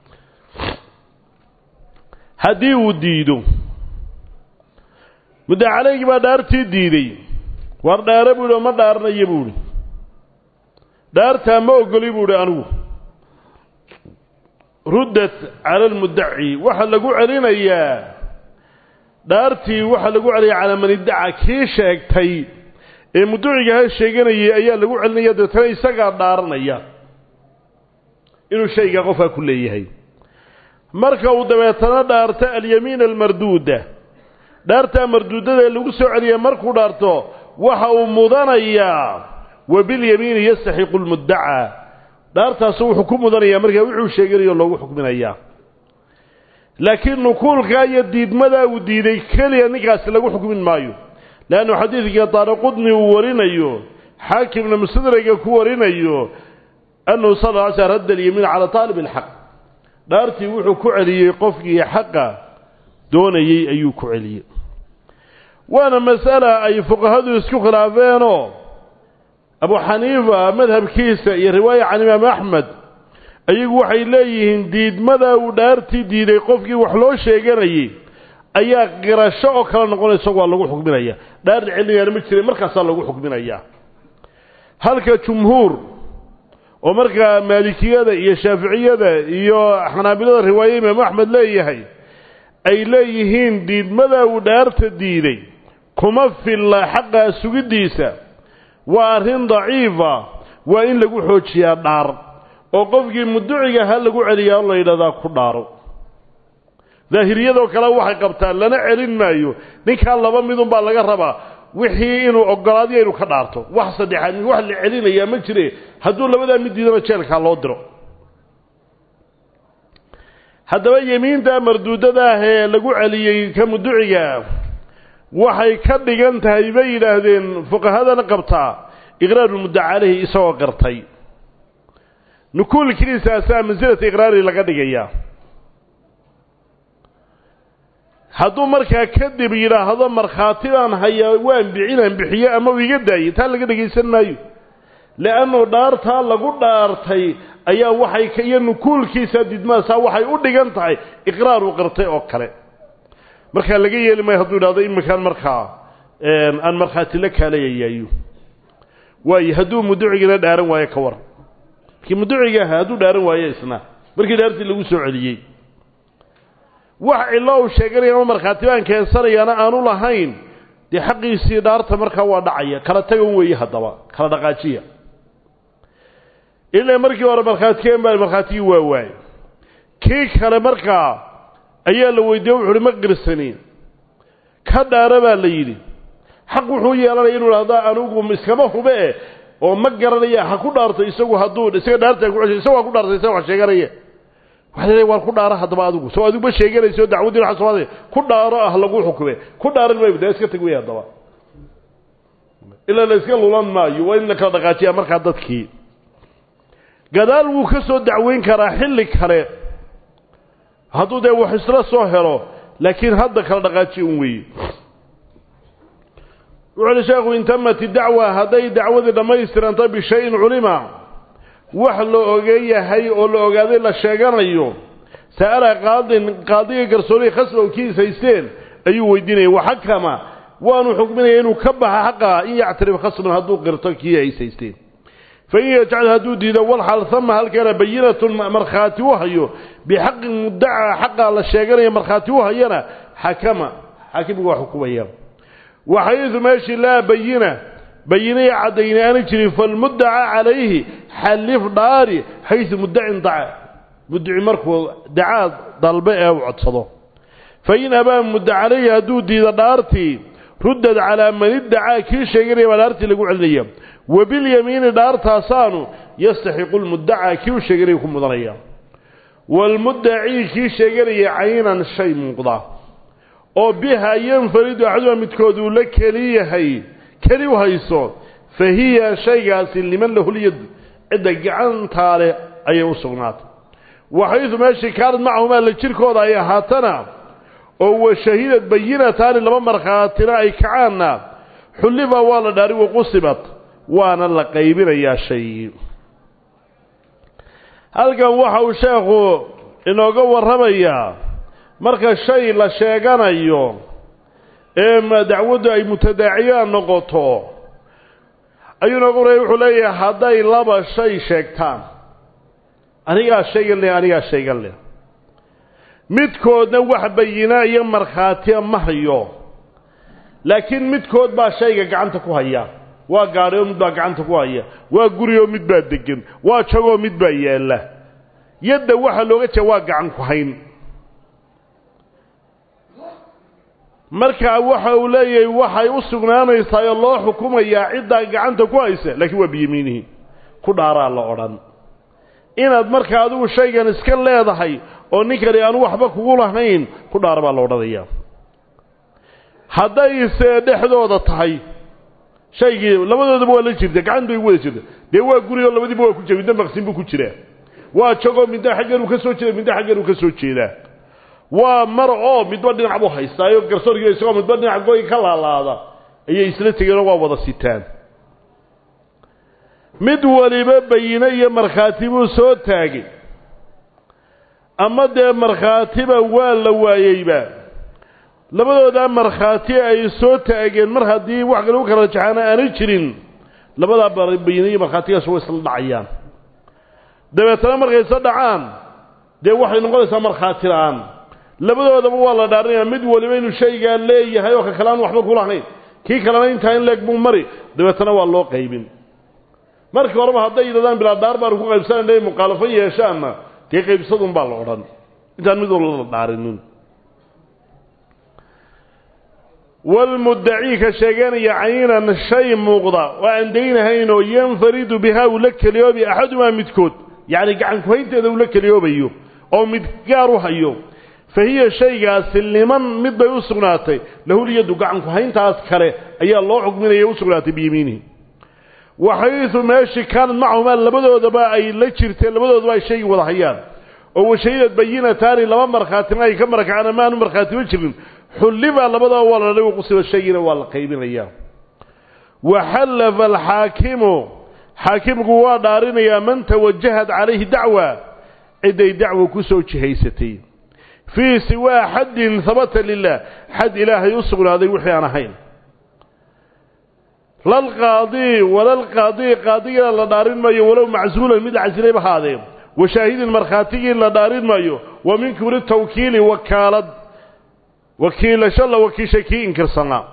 S1: haddii uu diido muddo calaygi baa dhaartii diiday war dhaara buu ma dhaarnayo buu dhaarta ma ogoli buu anigu ruddat ala almuddaci waxa lagu celinayaa dhaartii waxa lagu celiyay cala man iddaca kii sheegtay ee mudduciga sheeganayay ayaa lagu celinaya dadka isaga dhaaranaya inuu shayga qofka ku leeyahay marka uu dabeetana dhaarta al-yamiin al-marduuda dhaarta marduudada lagu soo celiyay markuu dhaarto waxa uu mudanayaa wabil yamiin yastahiqu al-mudda'a dhaartaas wuxuu ku mudanayaa marka wuxuu sheeganayo loogu xukminayaa laakiin nukuulka iyo diidmada uu diiday kaliya ninkaas lagu xukmin maayo laana xadiiska Taariqudni uu warinayo xaakimna musadraga ku warinayo annahu sallallahu alayhi wasallam radda al-yamiin ala talib al-haq dhaartii wuxuu ku celiyay qofkii xaqa doonayay ayuu ku celiyay waana mas'ala ay fuqahadu isku khilaafeen Abu Hanifa madhabkiisa iyo riwaaya can Imam Ahmad ayagu waxay leeyihiin diidmada uu dhaartii diiday qofkii wax loo sheeganayay ayaa qirasho oo kala noqonaysa waa lagu xukminaya dhaar cilmiga ma jiray markaas lagu xukminaya halka jumhuur oo marka maalikiyada iyo shaafiiciyada iyo xanaabilada riwaayada Imam Ahmad leeyahay ay leeyihiin diidmada uu dhaarta diiday kuma filla xaqa sugidiisa waa arin daciifa waa in lagu xoojiyaa dhaar oo qofkii mudduciga hal lagu celiyaa oo la yiraahdo ku dhaaro daahiriyada kale waxay qabtaan lana celin maayo ninka laba midun baa laga rabaa wixii inuu ogolaadiyo inuu ka dhaarto wax saddexaad wax la celinaya ma jire hadduu labada mid diidaba jeelka loo diro haddaba yamiinta marduudada ah ee lagu celiyay ka mudduciga waxay ka dhigan tahay bay yiraahdeen fuqahadana qabtaa iqraarul muddaca alayhi isagoo qartay nukuul kiriisaasa manzilada iqraari laga dhigaya hadduu markaa kadib yiraahdo markhaatidaan haya waan bixinaan bixiye ama iga daayay taa laga dhageysan maayo laano dhaarta lagu dhaartay ayaa waxay ka iyo nukuulkiisa didmaasa waxay u dhigan tahay iqraar uu qartay oo kale marka laga yeelimay hadduu yiraahdo imkaan markaa een aan markhaati la kaaleeyayo way hadduu mudduciga dhaaran waayo ka war kii mudduciga hadduu dhaaran waayo isna markii dhaartii lagu soo celiyay wax ilaa sheeganaya markhaati baan keensanayana aanu lahayn di xaqiisii dhaarta markaa waa dhacaya kala tagan weeye hadaba kala dhaqaajiya ilaa markii hore markhaatikeen baa markhaati waa waay kii kale markaa ayaa la weydiiyay wuxuu ma qirsanin ka dhaara baa la yiri xaq wuxuu yeelanay inuu raada anugu iskama hube oo ma garanaya ha ku dhaarto isagu haduu isaga dhaarta ku ceshay isagu ku dhaartay isaga wax sheeganaya waxay war ku dhaara hadaba adigu soo adigu ba sheeganayso dacwadii waxa soo waday ku dhaaro ah lagu xukumay ku dhaaran way bada iska tagway hadaba ila la iska lulan maayo waa in la kala dhaqaajiya marka dadkii gadaal wuu ka soo dacweyn karaa xilli kale hadduu de wax isla soo helo laakiin hadda kala dhaqaaji un weey وعلى شيخ إن تمت الدعوة هذه دعوة لما يسترنت بشيء علما وحلو أوجيه هاي أولو أوجيه للشجرة اليوم سأل قاضي قاضي قرصولي خسر وكيس يسير أيوه يديني وحكم وأن حكمنا إنه كبها حقا إن يعترف خصما هدو قرطكية إيسيستين فإن يجعل هدو ديدا والحال ثم هل كان بينة مرخاتي وهيو بحق مدعى حقا على الشيقان مرخاتي وهينا حكم حكم وحكوية وحيث ماشي لا بينة بينة عدينا نجري فالمدعى عليه حلف داري حيث مدعي ضع مدعي مركو دعاء ضلبئة وعتصده فإن أبا مدعى عليه هدو ديدا دارتي ردد على من ادعى كل شيء ودارتي لقوا عليا وباليمين دارتها صانو يستحق المدعى كل شيء يكون مضريا والمدعي كل شيء عينا الشيء مقضى أو بها ينفرد أحدها متكودو لك ليهي كلي وهيصون فهي شيء لمن له اليد إذا عن تاري أي وصغنات وحيث ماشي كانت معهما للشركة أي هاتنا أو شهيدة بينة تاني لما مرخاتنا أي كعانا حلبها والا داري وقصبت وانا لقيبين يا شيء هل كان وحاو شيخو إنه قوى الرمية مركز الشيء لشيغان أيو إما دعوده أي متداعيان نقطه أيو نقول يوحو لي هداي لابا الشيء شيكتان أنيقا الشيء اللي أنيقا الشيء اللي midkoodna wax bayina iyo markhaati ma hayo laakiin midkood baa shayga gacanta ku haya waa gaariyo mid baa gacanta ku haya waa guriyo mid baa degan waa jago mid baa yeela yadda waxa looga jeedaa waa gacan ku hayn marka waxa uu leeyahay waxay u sugnaanaysaa loo xukumayaa cidda gacanta ku haysa laakiin waa biyimiinihi ku dhaaraa la oran inaad marka adigu shaygan iska leedahay oo ninkani aan waxba kugu lahayn ku dhaar baa loo dhadaya haday se dhexdooda tahay shaygii labadoodaba waa la jirta gacan bay wada jirta de waa guriyo labadiiba waa ku jeedo maqsin buu ku jiraa waa jago mid xaggan uu ka soo jeedo mid xaggan uu ka soo jeedaa waa mar oo midba dhinac buu haystaayo garsoorkiisa isagoo midba dhinac gooy ka laalaada ayay isla tagayeen waa wada sitaan mid waliba bayina iyo markhaati buu soo taagay ama de markhaatiba waa la waayayba labadooda markhaati ay soo taageen mar hadii wax kale u kala jaxana aan jirin labada bayina iyo markhaatigaas way isla dhacayaan dabeetana markay soo dhacaan de waxay noqonaysaa markhaati la'aan labadoodaba waa la dhaarinayaa mid waliba inuu shayga leeyahay oo ka kalaan waxba ku lahayn kii kalena inta in leeg buu mari dabeetana waa loo qaybin markii horeba haday yidaahdaan bilaa dhaar baan ku qaybsanay muqaalafo yeeshaana kii qaybsadun baa la oran intaan mid walba dhaarinin wal mudda'i ka sheeganaya aynan shay muuqda wa andaynahayn oo yanfaridu biha ulakaliyobi ahaduma midkood yaani gacan ku haynteeda ulakaliyobayo oo mid gaar u hayo fahiya shaygaas liman mid bay u sugnaatay lahu yadu gacan ku hayntaas kale ayaa loo xukminaya u sugnaatay biyimiini وحيث ماشي كان معهم لبدودبا اي لا جيرتay labadoodba ay shay wada hayaan oo washayad bayina taari laba markhaatimo ay ka markaan ma aanu markhaatimo jirin xuliba labada wala lagu qosiyo shayina wala qaybinaya وحلف الحاكم حاكمku waa dhaarinaya man tawajjahad alayhi da'wa iday da'wa ku soo jihaysatay fi siwa haddin thabata lillah had ilaahay usugnaaday wixii aan ahayn للقاضي ولا القاضي قاضي لا دارين مايو ولو معزولا مد عزلي بهاده وشاهد المرخاتي لا دارين مايو ومن كبر التوكيل وكالد وكيل شل وكيل شكي انكر صنع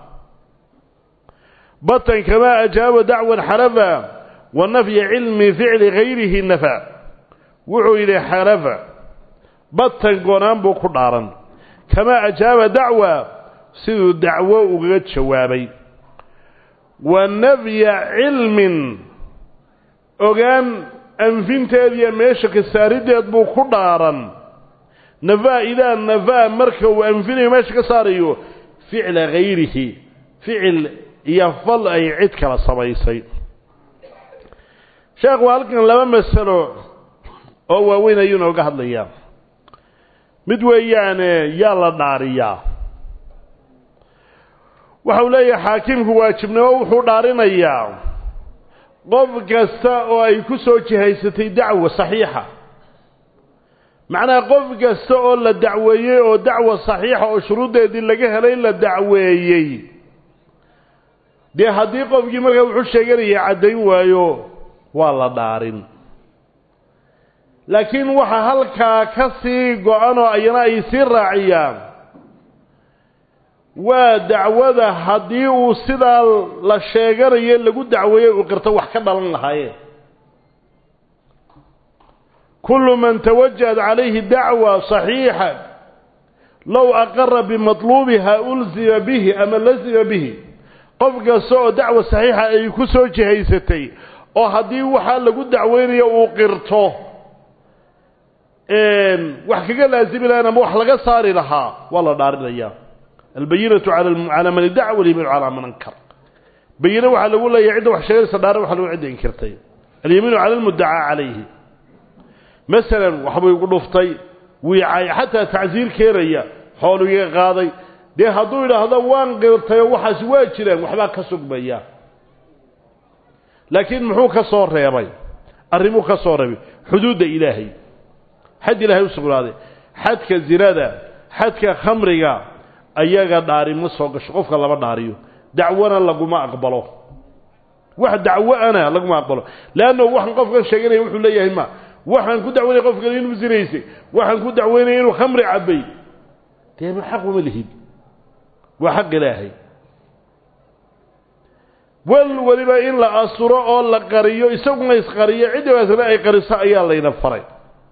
S1: بطن كما أجاب دعوى حلفا والنفي علم فعل غيره النفع وعو إلى حلفا بطن قنان بو قدارا كما أجاب دعوى سيدو دعوى وغد شوابي والنفي علم أغان أنفنتهذه ميشك الساردة بو قدارا نفا إذا نفا مركه وأنفنه ميشك ساريه فعل غيره فعل يفضل أي عدك لصبايسي شيخ وهلكن لما مسألوا هو وين ينو قهد ليا مدوي يعني يالا ناريا وحولي حاكمه واجبنا وحو دارينيا قف كستا oo ay ku soo jihaysatay dacwo saxiixa macna qof kasta oo la dacweeyay oo dacwo saxiixa oo shuruudeedii laga helay la dacweeyay dee haddii qofkii markaa wuxuu sheeganaya caddayn waayo waa la dhaarin laakiin waxa halkaa ka sii go-anoo ayana ay sii raaciyaan waa dacwada haddii uu sidaa la sheeganayo lagu dacweeyey uu qirto wax ka dhalan lahaayeen kullu man tawajjahat calayhi dacwa saxiixa low aqara bimatluubiha ulzima bihi ama lazima bihi qof kasta oo dacwo saxiixa ay ku soo jihaysatay oo haddii waxaa lagu dacweynayo uu qirto wax kaga laazimi lahayn ama wax laga saari lahaa waa la dhaarinaya albayinatu cala man iddaca walyamiinu calaa man ankar bayina waxaa lagu leeyahay cidda wax sheegaysa dhaaran waxa lagu cidda inkirtay alyamiinu cala almuddacaa calayhi masalan waxbay ugu dhuftay wiicay xataa tacsiir keenaya xooliga qaaday dee hadduu yidhaahdo waan qirtay waxaas waa jiraan waxbaa ka sugmaya laakiin muxuu ka soo reebay arrimuu ka soo reebay xuduudda ilaahay xad ilaahay u sugnaaday xadka zinada xadka khamriga ayaga dhaari ma soo gasho qofka laba dhaariyo dacwana laguma aqbalo wax dacwo ana laguma aqbalo laano waxan qofka sheeganaya wuxuu leeyahay ma waxaan ku dacweynay qofka inuu zinaysay waxaan ku dacweynay inuu khamri cabay dee ma xaq uma lihid waa xaq ilaahay wal waliba in la asuro oo la qariyo isaguna isqariyo cidibaasna ay qariso ayaa layna faray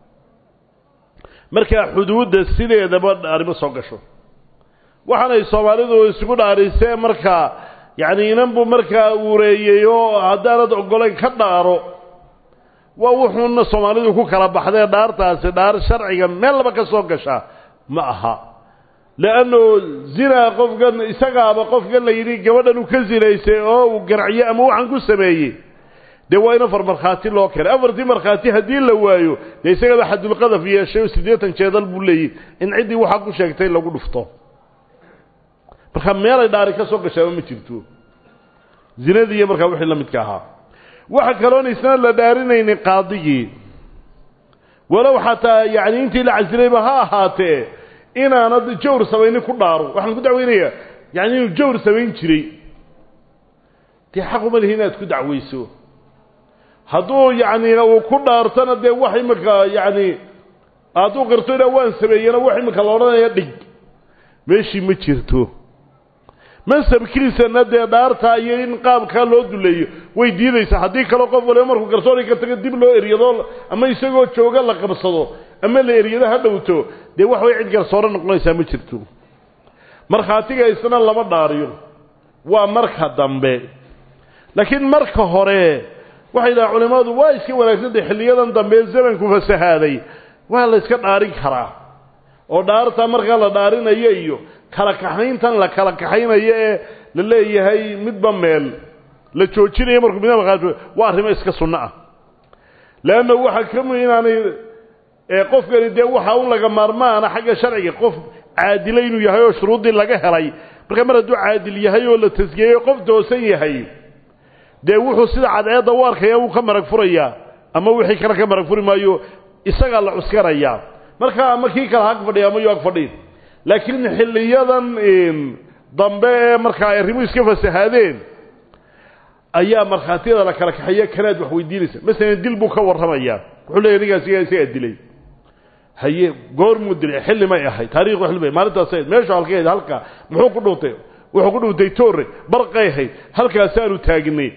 S1: marka xuduudda sideedaba arrimo soo gasho waxaanay Soomaalidu isugu dhaarisay marka yaani inanbu marka uureeyo hadaanad ogolayn ka dhaaro waa wuxuuna Soomaalidu ku kala baxday dhaartaasi dhaar sharciga meel laba ka soo gasha ma aha laano zina qofkan isagaaba qofkan la yiri gabadhan uu ka zinaysay oo uu garciyo ama waxan ku sameeyay de waa ina farmarkhaati loo keenay afartii markhaati haddii la waayo de isagaba xadul qadaf yeeshay siddeetan jeedal buu leeyahay in cidii waxa ku sheegtay lagu dhufto marka meel ay dhaari ka soo gashay ma jirto zinadii marka wixii la midka ahaa waxa kaloon isna la dhaarinayni qaadigii walaw xataa yaani intii la casray ba ha ahaatee inaanad jawr sameeyni ku dhaaro waxaan ku dacweynayaa yaani inuu jawr sameyn jiray tii xaq uma leeyahay inaad ku dacweyso hadduu yaani uu ku dhaartana dee wax imika yaani hadduu qirto inaa waan sameeyana wax imika la odhanaya dhig meeshii ma jirto masabkiisana dee dhaarta iyo in qaabkaa loo duleeyo way diidaysaa haddii kaloo qof waliba markuu garsoori ka tago dib loo eryado ama isagoo jooga la qabsado ama la eryado ha dhowto dee wax way cid garsoore noqonaysaa ma jirto markhaatiga isna lama dhaariyo waa marka dambe laakiin marka hore waxay ilaa culimadu waa iska wanaagsan xilliyadan dambe zamanku fasahaaday waa la iska dhaarin karaa oo dhaarta marka la dhaarinayo iyo kala kaxayntan la kala kaxaynayo ee la leeyahay midba meel la joojinayo markuu midna qaato waa arrimo iska sunna ah laana waxa kamid inaanay ee qofkani dee waxa uu laga maarmaana xagga sharciga qof caadil inuu yahay oo shuruudii laga helay marka mar hadduu caadil yahay oo la tasgeeyo qof doosan yahay dee wuxuu sida cadceeda u arkaya uu ka marag furaya ama wixii kale ka marag furi maayo isaga la cuskaraya marka ama kii kala hag fadhiya ama yoog fadhiin laakiin xilliyadan dambe marka ay arrimo iska fasahaadeen ayaa markhaatiyada la kala kaxeeyo kanaad wax weydiinaysa masalan dil buu ka warramaya wuxuu leeyahay nigaas isaga dilay haye goor muu dilay xilli ma ahay taariikh wax xilli maalintaas meesha halkeed halka muxuu ku dhuntay wuxuu ku dhuntay toore barqay hay halkaas aanu taagnay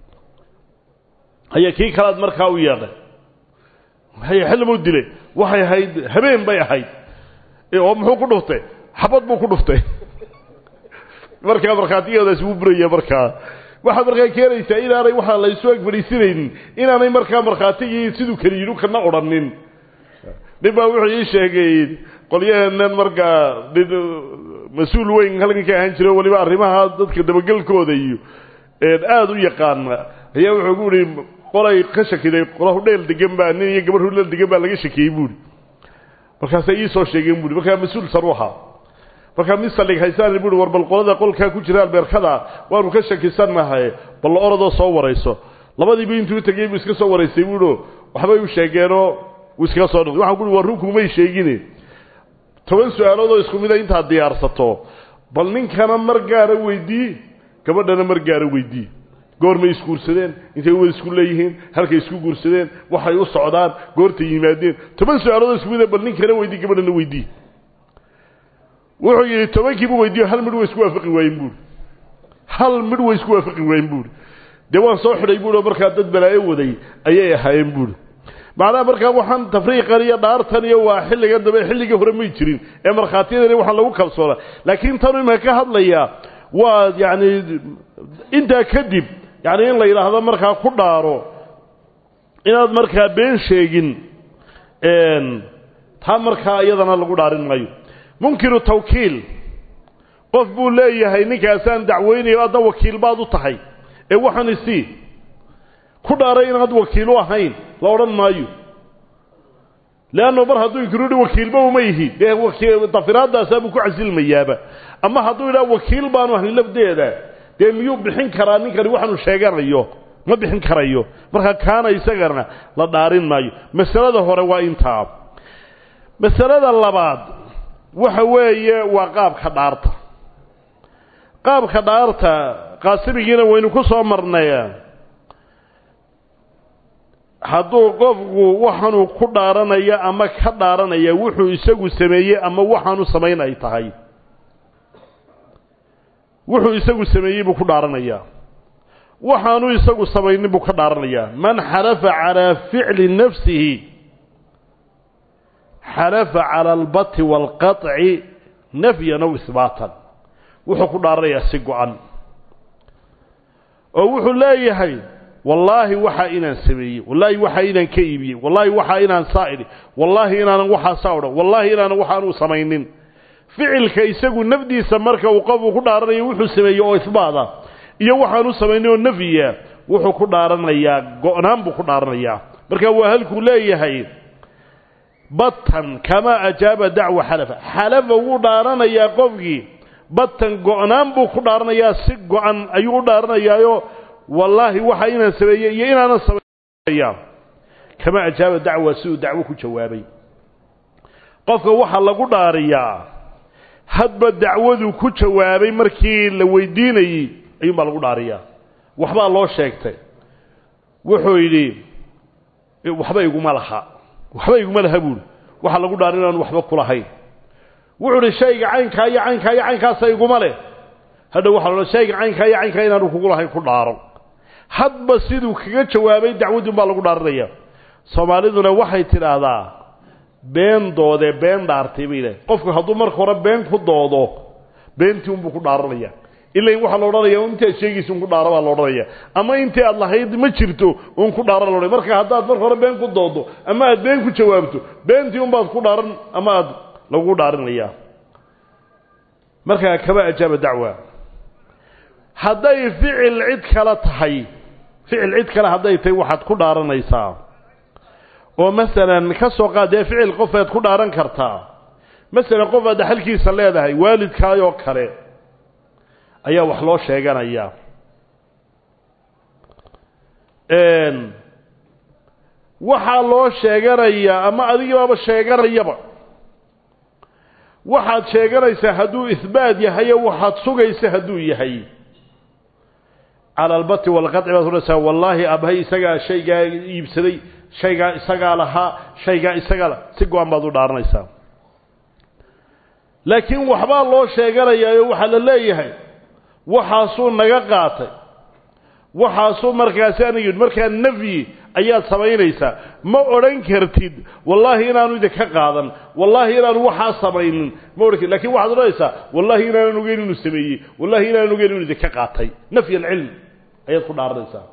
S1: haye kii kalaad markaa u yeeday haye xilli muu dilay waxay ahayd habeen bay ahayd ee oo muxuu ku dhuftay xabad buu ku dhuftay markaa markhaatiyadaas uu buraya markaa waxa markaa keenaysa inaanay waxa la isoo fadhiisinaynin inaanay markaa markhaatigii sidoo kale yidhi kana odhanin dibba wuxuu ii sheegay qolyahan markaa mas'uul weyn halkan ka ahaan jiray waliba arrimaha dadka dabagalkooda iyo ee aad u yaqaan ayaa wuxuu ku yiri qolay ka shakiday qolahu dheel degan baa nin iyo gabar dheel degan baa laga shakiyay buuri markaas ay soo sheegeen buuri markaa mas'uul saruha markaa misalig haysan buuri war bal qolada qolka ku jira albeerkada waanu ka shakisanahay bal orado soo wareyso labadii bi intuu tagay buu iska soo wareysay buuro waxba uu sheegeeno uu iska soo noqday waxaan ku yiri war runku ma sheegine toban su'aalood oo isku mid ah inta diyaarsato bal ninkana mar gaar ah weydii gabadhana mar gaara weydii goorma iskuursadeen intay wada isku leeyihiin halka isku guursadeen waxay u socdaan goorta yimaadeen toban su'aalood isku mid bal nin kale weydii gabadhana weydii wuxuu yiri tobankiiba weydiyo hal mid way isku waafaqi waayeen buur hal mid way isku waafaqi waayeen buur deewaan soo xiray buur marka dad balaayo waday ayay ahaayeen buur macna marka waxaan tafriiqan iyo dhaartan iyo waa xilliga dambe xilliga hore ma jirin ee markhaatiyada waxa lagu kalsoona laakiin tan ima ka hadlaya waa yaani inta kadib yaani in la yiraahdo marka ku dhaaro inaad marka been sheegin een ta marka iyadana lagu dhaarin maayo munkiru tawkiil qof buu leeyahay ninkaasan dacweynayo aad wakiil baad u tahay ee waxaan isii ku dhaaray inaad wakiil u ahayn la oran maayo laano bar haduu inkirudi wakiilba uma yihi ee wakiil dafiraadaas abu ku casilmayaaba ama haduu ila wakiil baanu ahayn labdeeda dee miyuu bixin karaa ninkani waxaanu sheeganayo ma bixin karayo marka kaana isagana la dhaarin maayo masalada hore waa intaa masalada labaad waxa weeye waa qaabka dhaarta qaabka dhaarta qaasimigiina waynu ku soo marnay hadduu qofku waxaanu ku dhaaranaya ama ka dhaaranaya wuxuu isagu sameeyay ama waxaanu sameynay tahay wuxuu isagu sameeyay buu ku dhaaranaya waxaanu isagu sameeyay buu ka dhaaranaya man halafa ala fi'li nafsihi halafa ala al-bat wal-qat' nafyan aw isbatan wuxuu ku dhaaranaya si go'an oo wuxuu leeyahay wallahi waxa inaan sameeyay wallahi waxa inaan ka iibiyay wallahi waxa inaan saa'iri wallahi inaan waxa saawdo wallahi inaan waxaan u sameeynin ficilka isagu nafdiisa marka uu qof ku dhaaranayo wuxuu sameeyay oo isbaada iyo waxaan u sameeyay nafiya wuxuu ku dhaaranayaa go'naan buu ku dhaaranayaa marka waa halku leeyahay batan kama ajaaba da'wa halafa halafa wuu dhaaranayaa qofkii batan go'naan buu ku dhaaranayaa si go'an ayuu u dhaaranayaayo wallahi waxa inaan sameeyay iyo inaan sameeyay kama ajaaba da'wa suu da'wo ku jawaabay qofka waxa lagu dhaariyaa hadba dacwadu ku jawaabay markii la weydiinayay ayuu ma lagu dhaariyaa waxba loo sheegtay wuxuu yiri waxba iguma laha waxba iguma laha buu waxa lagu dhaarinaan waxba kula hayn wuxuu shayga caynka iyo caynka iyo caynkaas iguma leh hada waxa loo shayga caynka iyo caynka inaan kugu lahayn ku dhaaro hadba siduu kaga jawaabay dacwadu ma lagu dhaarinayaa Soomaaliduna waxay tiraahdaa been doode been dhaartay biile qofku haduu marka hore been ku doodo beentii uu ku dhaaranayaa ilaa waxa la oranayaa inta sheegiisu ku dhaaro baa la oranayaa ama inta aad lahayd ma jirto oo ku dhaaran loo marka hadaad marka hore been ku doodo ama aad been ku jawaabto beentii uu baad ku dhaaran ama aad lagu dhaarinayaa marka kaba ajaaba dacwa haday ficil cid kala tahay ficil cid kala haday tay waxaad ku dhaaranaysaa oo masalan ka soo qaadee ficil qofaad ku dhaaran kartaa masalan qofaad halkiisa leedahay waalidkaayo kale ayaa wax loo sheeganaya een waxa loo sheeganaya ama adiga sheeganayaba waxaad sheeganaysaa haduu isbaad yahay waxaad sugaysaa haduu yahay على البط والقطع والرسا والله أبهي إساقا شيقا يبسدي شيقا إساقا لها شيقا إساقا لها سيقوان بادو دارنا إساق لكن وحبا الله شيقا لها وحل الله يهي وحاسو نقاقاتي وحاسو مركاسان يد مركان نفي أيات سبعين إساق ما أرين كرتيد والله إنا نويد كقادا والله إنا نوحا سبعين ما أرين لكن واحد رئيسا والله إنا نوغين نسمي والله إنا نوغين نويد كقاتي نفي العلم أيات خد عرضيسا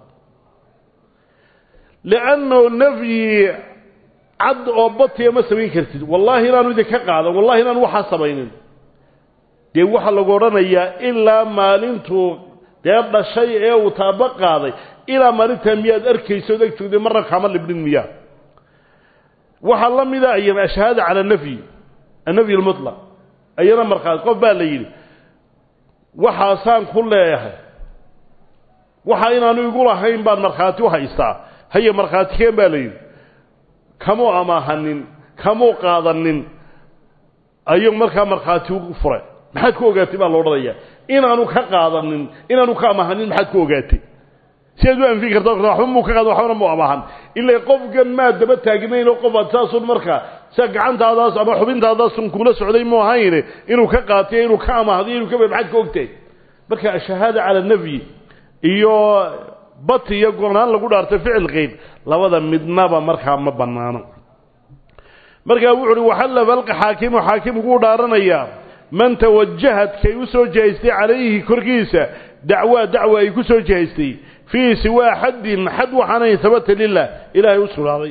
S1: لأنه نفي عد أبطي ما سبعين كرتيد والله إنا نويد كقادا والله إنا نوحا سبعين دي وحا لقورنا إيا إلا ما لنتو يبدا شيء او تابقاday ila marinta miyaad arkayso degtooda marna kamal ibn miya waxa la mida ayana ashhada ala nafi an-nafi al-mutlaq ayana marqaad qof baa la yiri waxa saan ku leeyahay waxa inaanu igu lahayn baan marqaati u haystaa haye marqaatikeen baa la yiri kamo ama hanin kamo qaadanin ayuu marka marqaati ugu furay maxaad ku ogaatay baa loo dhalayaa inaanu ka qaadanin inaanu ka amahanin maxaad ku ogaatay sidaad u anfin kartaa waxba muu ka qaado waxbana muu amahan ilaa qofkan ma daba taagnayn oo qof aad saasun marka sa gacantaadaas ama xubintaadaas kula socday muu ahayn inuu ka qaatay inuu ka amahday inuu ka maxaad ka ogtay marka shahaada ala nabi iyo bat iyo goonaan lagu dhaartay ficil qeyb labada midnaba marka ma banaano marka wuxuu waxalla balqa xaakim xaakim ugu dhaaranaya man tawajjahat kay u soo jeestay calayhi korkiisa dacwa dacwa ay ku soo jeestay fi siwa hadd had waxana thabata lillah ilaahi usulaaday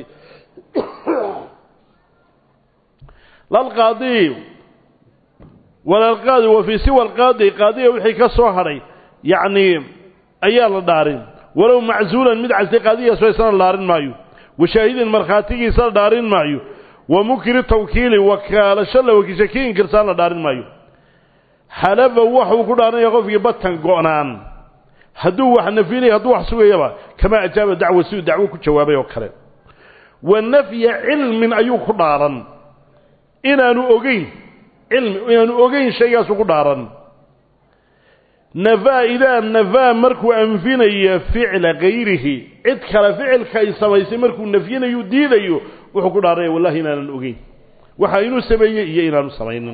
S1: lal qaadi wala qaadi wa fi siwa al qaadi qaadi wixii ka soo haray yaani ayaa la dhaarin walaw maczuulan mid casdi qaadiya soo san laarin maayo washaahidin markhaatigiisa dhaarin maayo وممكن التوكيل وكالة شل وكشكين كرسالة دارين مايو حلفا وحو كدانا يقف يبطن قعنان هدو وحنا فيني هدو وحسوه يبا كما أجاب دعوة سوء دعوة كجوابي وكالة والنفي علم من أيو كدارا إنا نؤغين علم إنا نؤغين شيء يسو كدارا نفا إذا نفا مركو أنفيني فعل غيره ادخل فعل كيسا ويسي مركو نفينا يدين أيو wuxuu ku dhaaray wallahi inaan ogeyn waxa inuu sameeyay iyo inaan sameeynin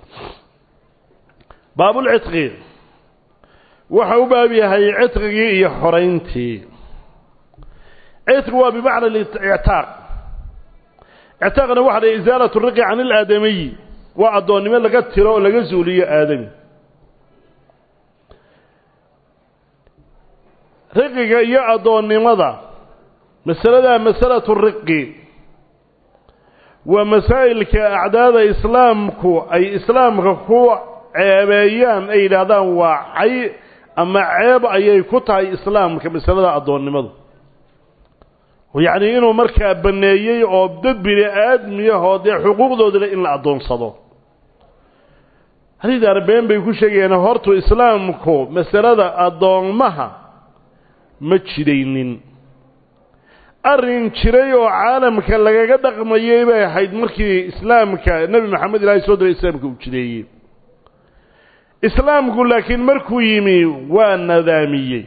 S1: baabul itqi waxa uu baab yahay itqigi iyo xoreyntii itqi waa bi macna al-i'taaq i'taaqna waxa ay izaalatu riqi an al-aadami wa adoonnimo laga tiro oo laga zuuliyo aadami riqiga iyo adoonnimada masalada masalatu riqi ومسائل كأعداد إسلامك أي إسلامك هو عيبيان أي لادان وعي أما عيب أي كتع إسلامك مسألة أدون نمض ويعني إنه مركب بنيي أو بدد بني آدم يهودي حقوق ذو دل إن أدون صدو هذه داربين بيكون شيء أنا هرتو إسلامك مسألة أدون مها متشدينين arrin jiray oo caalamka lagaga dhaqmayay bay ahayd markii islaamka nabi maxamed ilaahay soo diray islaamka uu jireeyay islaamku laakiin markuu yimi waa nadaamiyay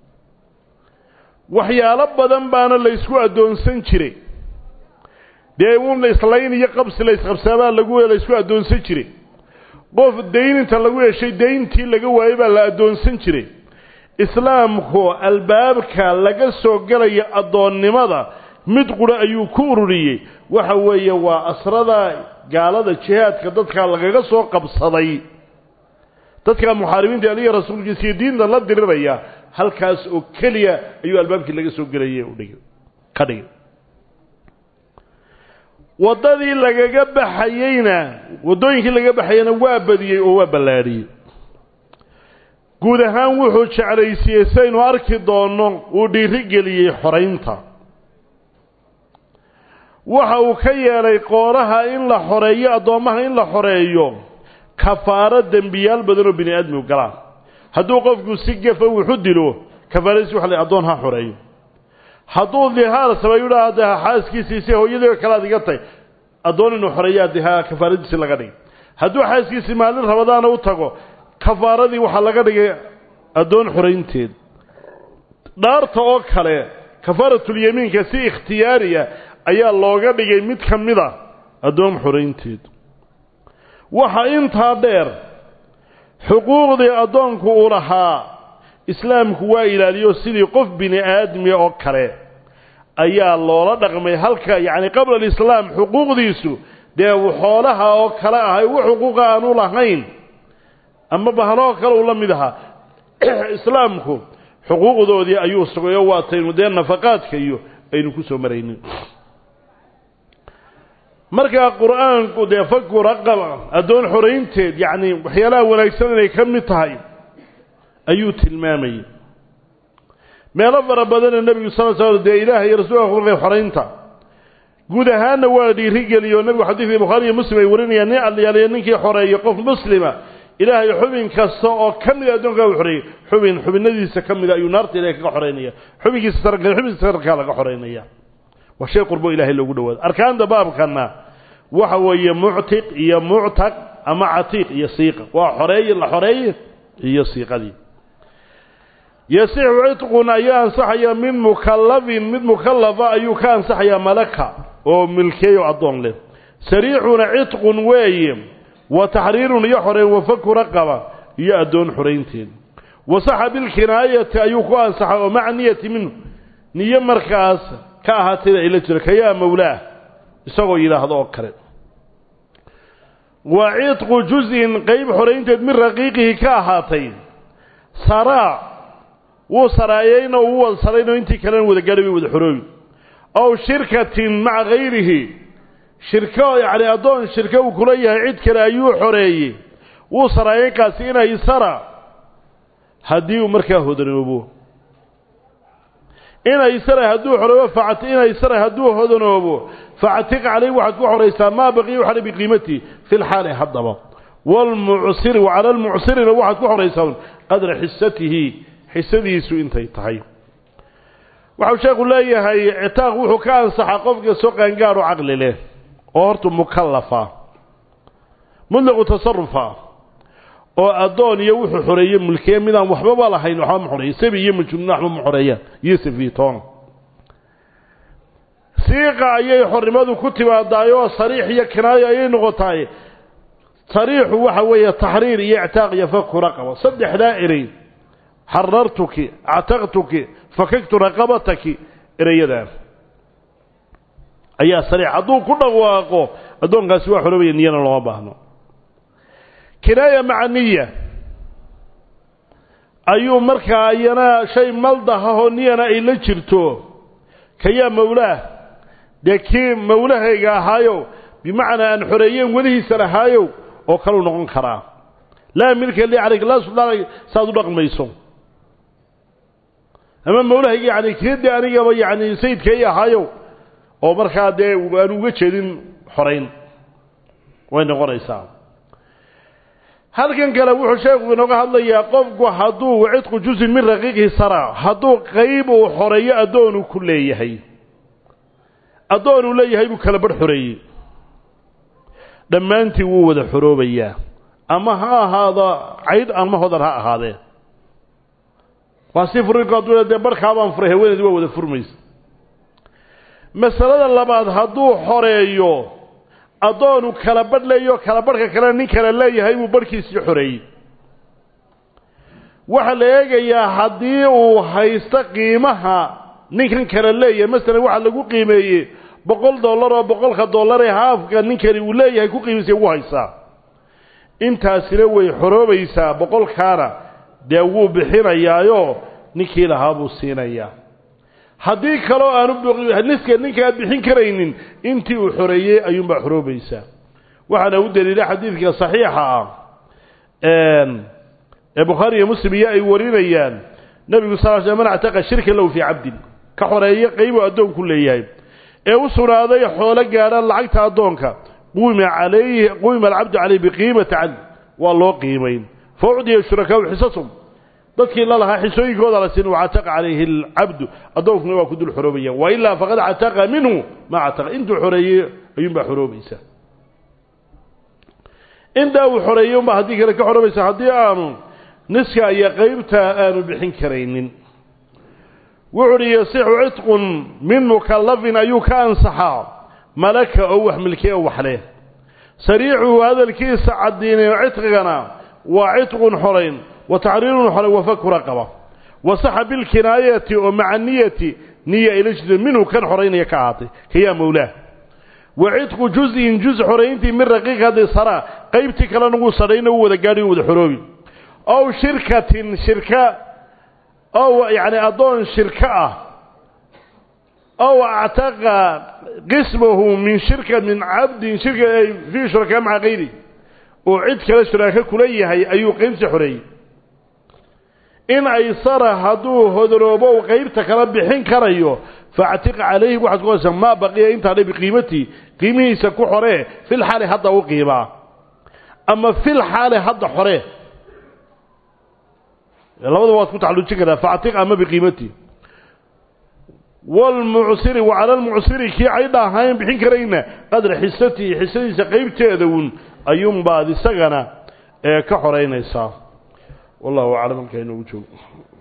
S1: waxyaalo badan baana la isku adoonsan jiray dee uun la islayn iyo qabsi la isqabsaaba lagu la isku adoonsan jiray qof deynta lagu yeeshay deyntii laga waayay baa la adoonsan jiray islaamku albaabka laga soo galay adoonnimada mid qura ayuu ku ururiyay waxa weeye waa asrada gaalada jihaadka dadka lagaga soo qabsaday dadka muxaaribiinta aliya rasuulkiisa diinta la diriraya halkaas oo kaliya ayuu albaabkii laga soo galayay u dhigay ka dhigay wadadii lagaga baxayayna wadooyinkii laga baxayna waa badiyay oo waa balaadiyay guud ahaan wuxuu jeclaysiiyay saynu arki doono uu dhiiri geliyay xoreynta waxa uu ka yeelay qooraha in la xoreeyo adoomaha in la xoreeyo kafaara dambiyaal badan oo bini aadmi galaan hadduu qofku si gafa wuxuu dilo kafaaradiisu waxa la adoon ha xoreeyo hadduu dihaar sameeyo hada xaaskiisa hooyadii kala digatay adoon inuu xoreeyo dihaar kafaaradiisu laga dhigay hadduu xaaskiisa maalin rabadaan u tago kafaaradii waxa laga dhigay adoon xoreynteed dhaarta oo kale kafaaratul yamiinka si ikhtiyaariya ayaa looga dhigay mid kamida adoon xoreynteed waxa inta dheer xuquuqdii adoonku uu lahaa islaamku waa ilaaliyo sidii qof bini aadmi oo kale ayaa loola dhaqmay halka yaani qabla islaam xuquuqdiisu dee xoolaha oo kale ah ay xuquuq aan u lahayn أما بهلوه كانوا لم يدها إسلامكم حقوق ذودي أيوه سقيا واتين ودين نفقات كيو أي نكسو مرينين مركا القرآن قد يفكر رقم أدون حرين تيد يعني حيالا ولا يكسرنا يكمل تهاي أيوه تلمامي ما لفر بدن النبي صلى الله عليه وسلم دي إلهي رسوله خلقه حرين تا قد هانا والدي رجلي والنبي حديث البخاري مسلم يوريني يعني اللي يلينك حرية قف مسلمة إلهي حبين كسا أو كمل أدونك وحري حبين حبين نذيس كمل أيو نارت إليك حرينية حبين كسرك حبين كسرك لك حرينية والشيء قربو إلهي اللي قدوه أركان ده باب كنا وحو يا معتق يا معتق أما عتيق يا سيق وحري الحري iyo siiqadii yasiixu cidqun ayaa ansaxaya min mukallafin mid mukallafa ayuu ka ansaxayaa malaka oo milkeeyo addoon leh sariixuna cidqun weeye wa taxriirun iyo xoreyn wafaku raqaba iyo addoon xoraynteed wasaxa bilkinaayati ayuu ku ansaxa oo maca niyati minhu niyo markaas ka ahaatayda ila jira kayaa mawlaah isagoo yidhaahdo oo kale wa cidqu juz'in qayb xoraynteed min raqiiqihi ka ahaatay saraa wuu saraayeyno wuu wada sarayno intii kalena wada gaadhay wada xoroobi aw shirkatin maca gayrihi shirko yacni addoon shirko uu kula yahay cid kale ayuu xoreeyey wuu saraayey kaasi inay sara haddii uu markaa hodanoobo inay sara hadduu xoroobo facati inay sara hadduu hodanoobo facatiq calayh waxaad ku xoraysaa maa baqiya waxana biqiimatihi fi lxaali haddaba waalmucsiri wacala almucsirina waxaad ku xoraysaa qadra xisatihi xisadiisu intay tahay waxau sheekhu leeyahay citaaq wuxuu ka ansaxaa qofka soo qaangaaro caqli leh oo horta mukallafa mutlaqu tasarufa oo addoon iyo wuxuu xoreeyey mulkiye midaan waxbaba lahayn waxba ma xoreeya sabi iyo majnuun waxba ma xoreeyaan iyo safiitoon siiqa ayay xornimadu ku timaadaayoo sariix iyo kinaayo ayay noqotaay sariixu waxa weeye taxriir iyo ictaaq iyo faku raqaba saddexdaa erey xarartuki actaqtuki fakagtu raqabataki ereyada ayaa sariix hadduu ku dhawaaqo addoonkaasi waa xoroobaya niyana looma baahno kinaaya maca niya ayuu markaa iyana shay maldahahoo niyana ay la jirto kayaa mawlaah dee kii mawlahayga ahaayo bimacnaa aan xoreeyeen welihiisa lahaayow oo kaluu noqon karaa laa milka li calayk laa suldaana saad u dhaqmayso ama mawlahayga yacni kidii anigaba yacni sayidkay ahaayow oo markaa dee aan uga jeedin xorayn way noqonaysaa halkan kale wuxuu sheekhu inooga hadlayaa qofku hadduu cidqu juzin min raqiiqihi sara hadduu qayb uu xoreeyo addoonuu ku leeyahay addoonuu leeyahay buu kala badh xoreeyey dhammaantii wuu wada xoroobayaa ama ha ahaado cayd ama hodan ha ahaadee waa si furinku hadduu dee barhkaabaan furay haweeneedi waa wada furmaysa masalada labaad hadduu xoreeyo addoonu kala badh leeyo kala badhka kalena nin kale leeyahay buu badhkiisii xoreeyey waxaa la eegayaa haddii uu haysto qiimaha ninkan kale leeyahay masalan waxaa lagu qiimeeyey boqol dollar oo boqolka dollar ee haafka ninkani uu leeyahay ku qiimisay ugu haysaa intaasina way xoroobaysaa boqolkaana dee wuu bixinayaayo ninkii lahaa buu siinayaa haddii kaloo aanu niska ninka aad bixin karaynin intii uu xoreeyey ayuunbaa xoroobaysaa waxaana u daliila xadiidka saxiixa ah ee bukhaari iyo muslim iyo ay warinayaan nabigu sal l sl man actaqa shirka lahu fii cabdin ka xoreeye qaybuu addoonku leeyahay ee u sugnaaday xoolo gaadhaan lacagta addoonka quima calayhi quima alcabdu caleyh biqiimati cadl waa loo qiimayn fa ucdiya shurakaau xisasum dadkii la lahaa xisooyinkooda la siin wacataqa calayhi alcabdu addoonkuna waa ku dul xoroobayaan wa ilaa faqad cataqa minhu ma cataqa intuu xoreeyey ayuunbaa xoroobaysaa intaa uu xoreeyey unbaa haddii kale ka xoroobaysa haddii aanu niska iyo qaybta aanu bixin karaynin wuxu uhi yasixu cidqun min mukallafin ayuu ka ansaxaa malaka oo wax milkee oo wax leh sariixuhu hadalkiisa caddiinay cidqigana waa cidqun xorayn wa taxriirun xorayn wafaku raqaba wasaxa bilkinaayati oo maca niyati niya ila jida minhu kan xoraynaya ka ahaatay kayaa mawlaah wa cidqu juz'in juz xorayntii min raqiiq haddii saraa qaybtii kalena wuu sadhayna u wada gaadhi u wada xoroobi ow shirkatin shirka ow yacni addoon shirka ah ow actaqa qismahu min shirka min cabdin shirka ay fii shurakaa maca kayri oo cid kale shuraaka kula yahay ayuu qaybta xoreeyey in aysara hadduu hodoroobo u qaybta kala bixin karayo faactiq calayhi waxaad ku haysaa maa baqiya intaa dha biqiimatii qiimihiisa ku xoree fil xaali hadda u qiimaa ama fil xaali hadda xoree labada waad ku tacalujin kartaa faactiq ama biqiimatii walmucsiri wacala almucsiri kii caydha ahayn bixin karayna qadra xisatii xisadiisa qaybteeda uun ayuunbaad isagana ee ka xoraynaysaa wallahu aclam halkaa inoogu joogo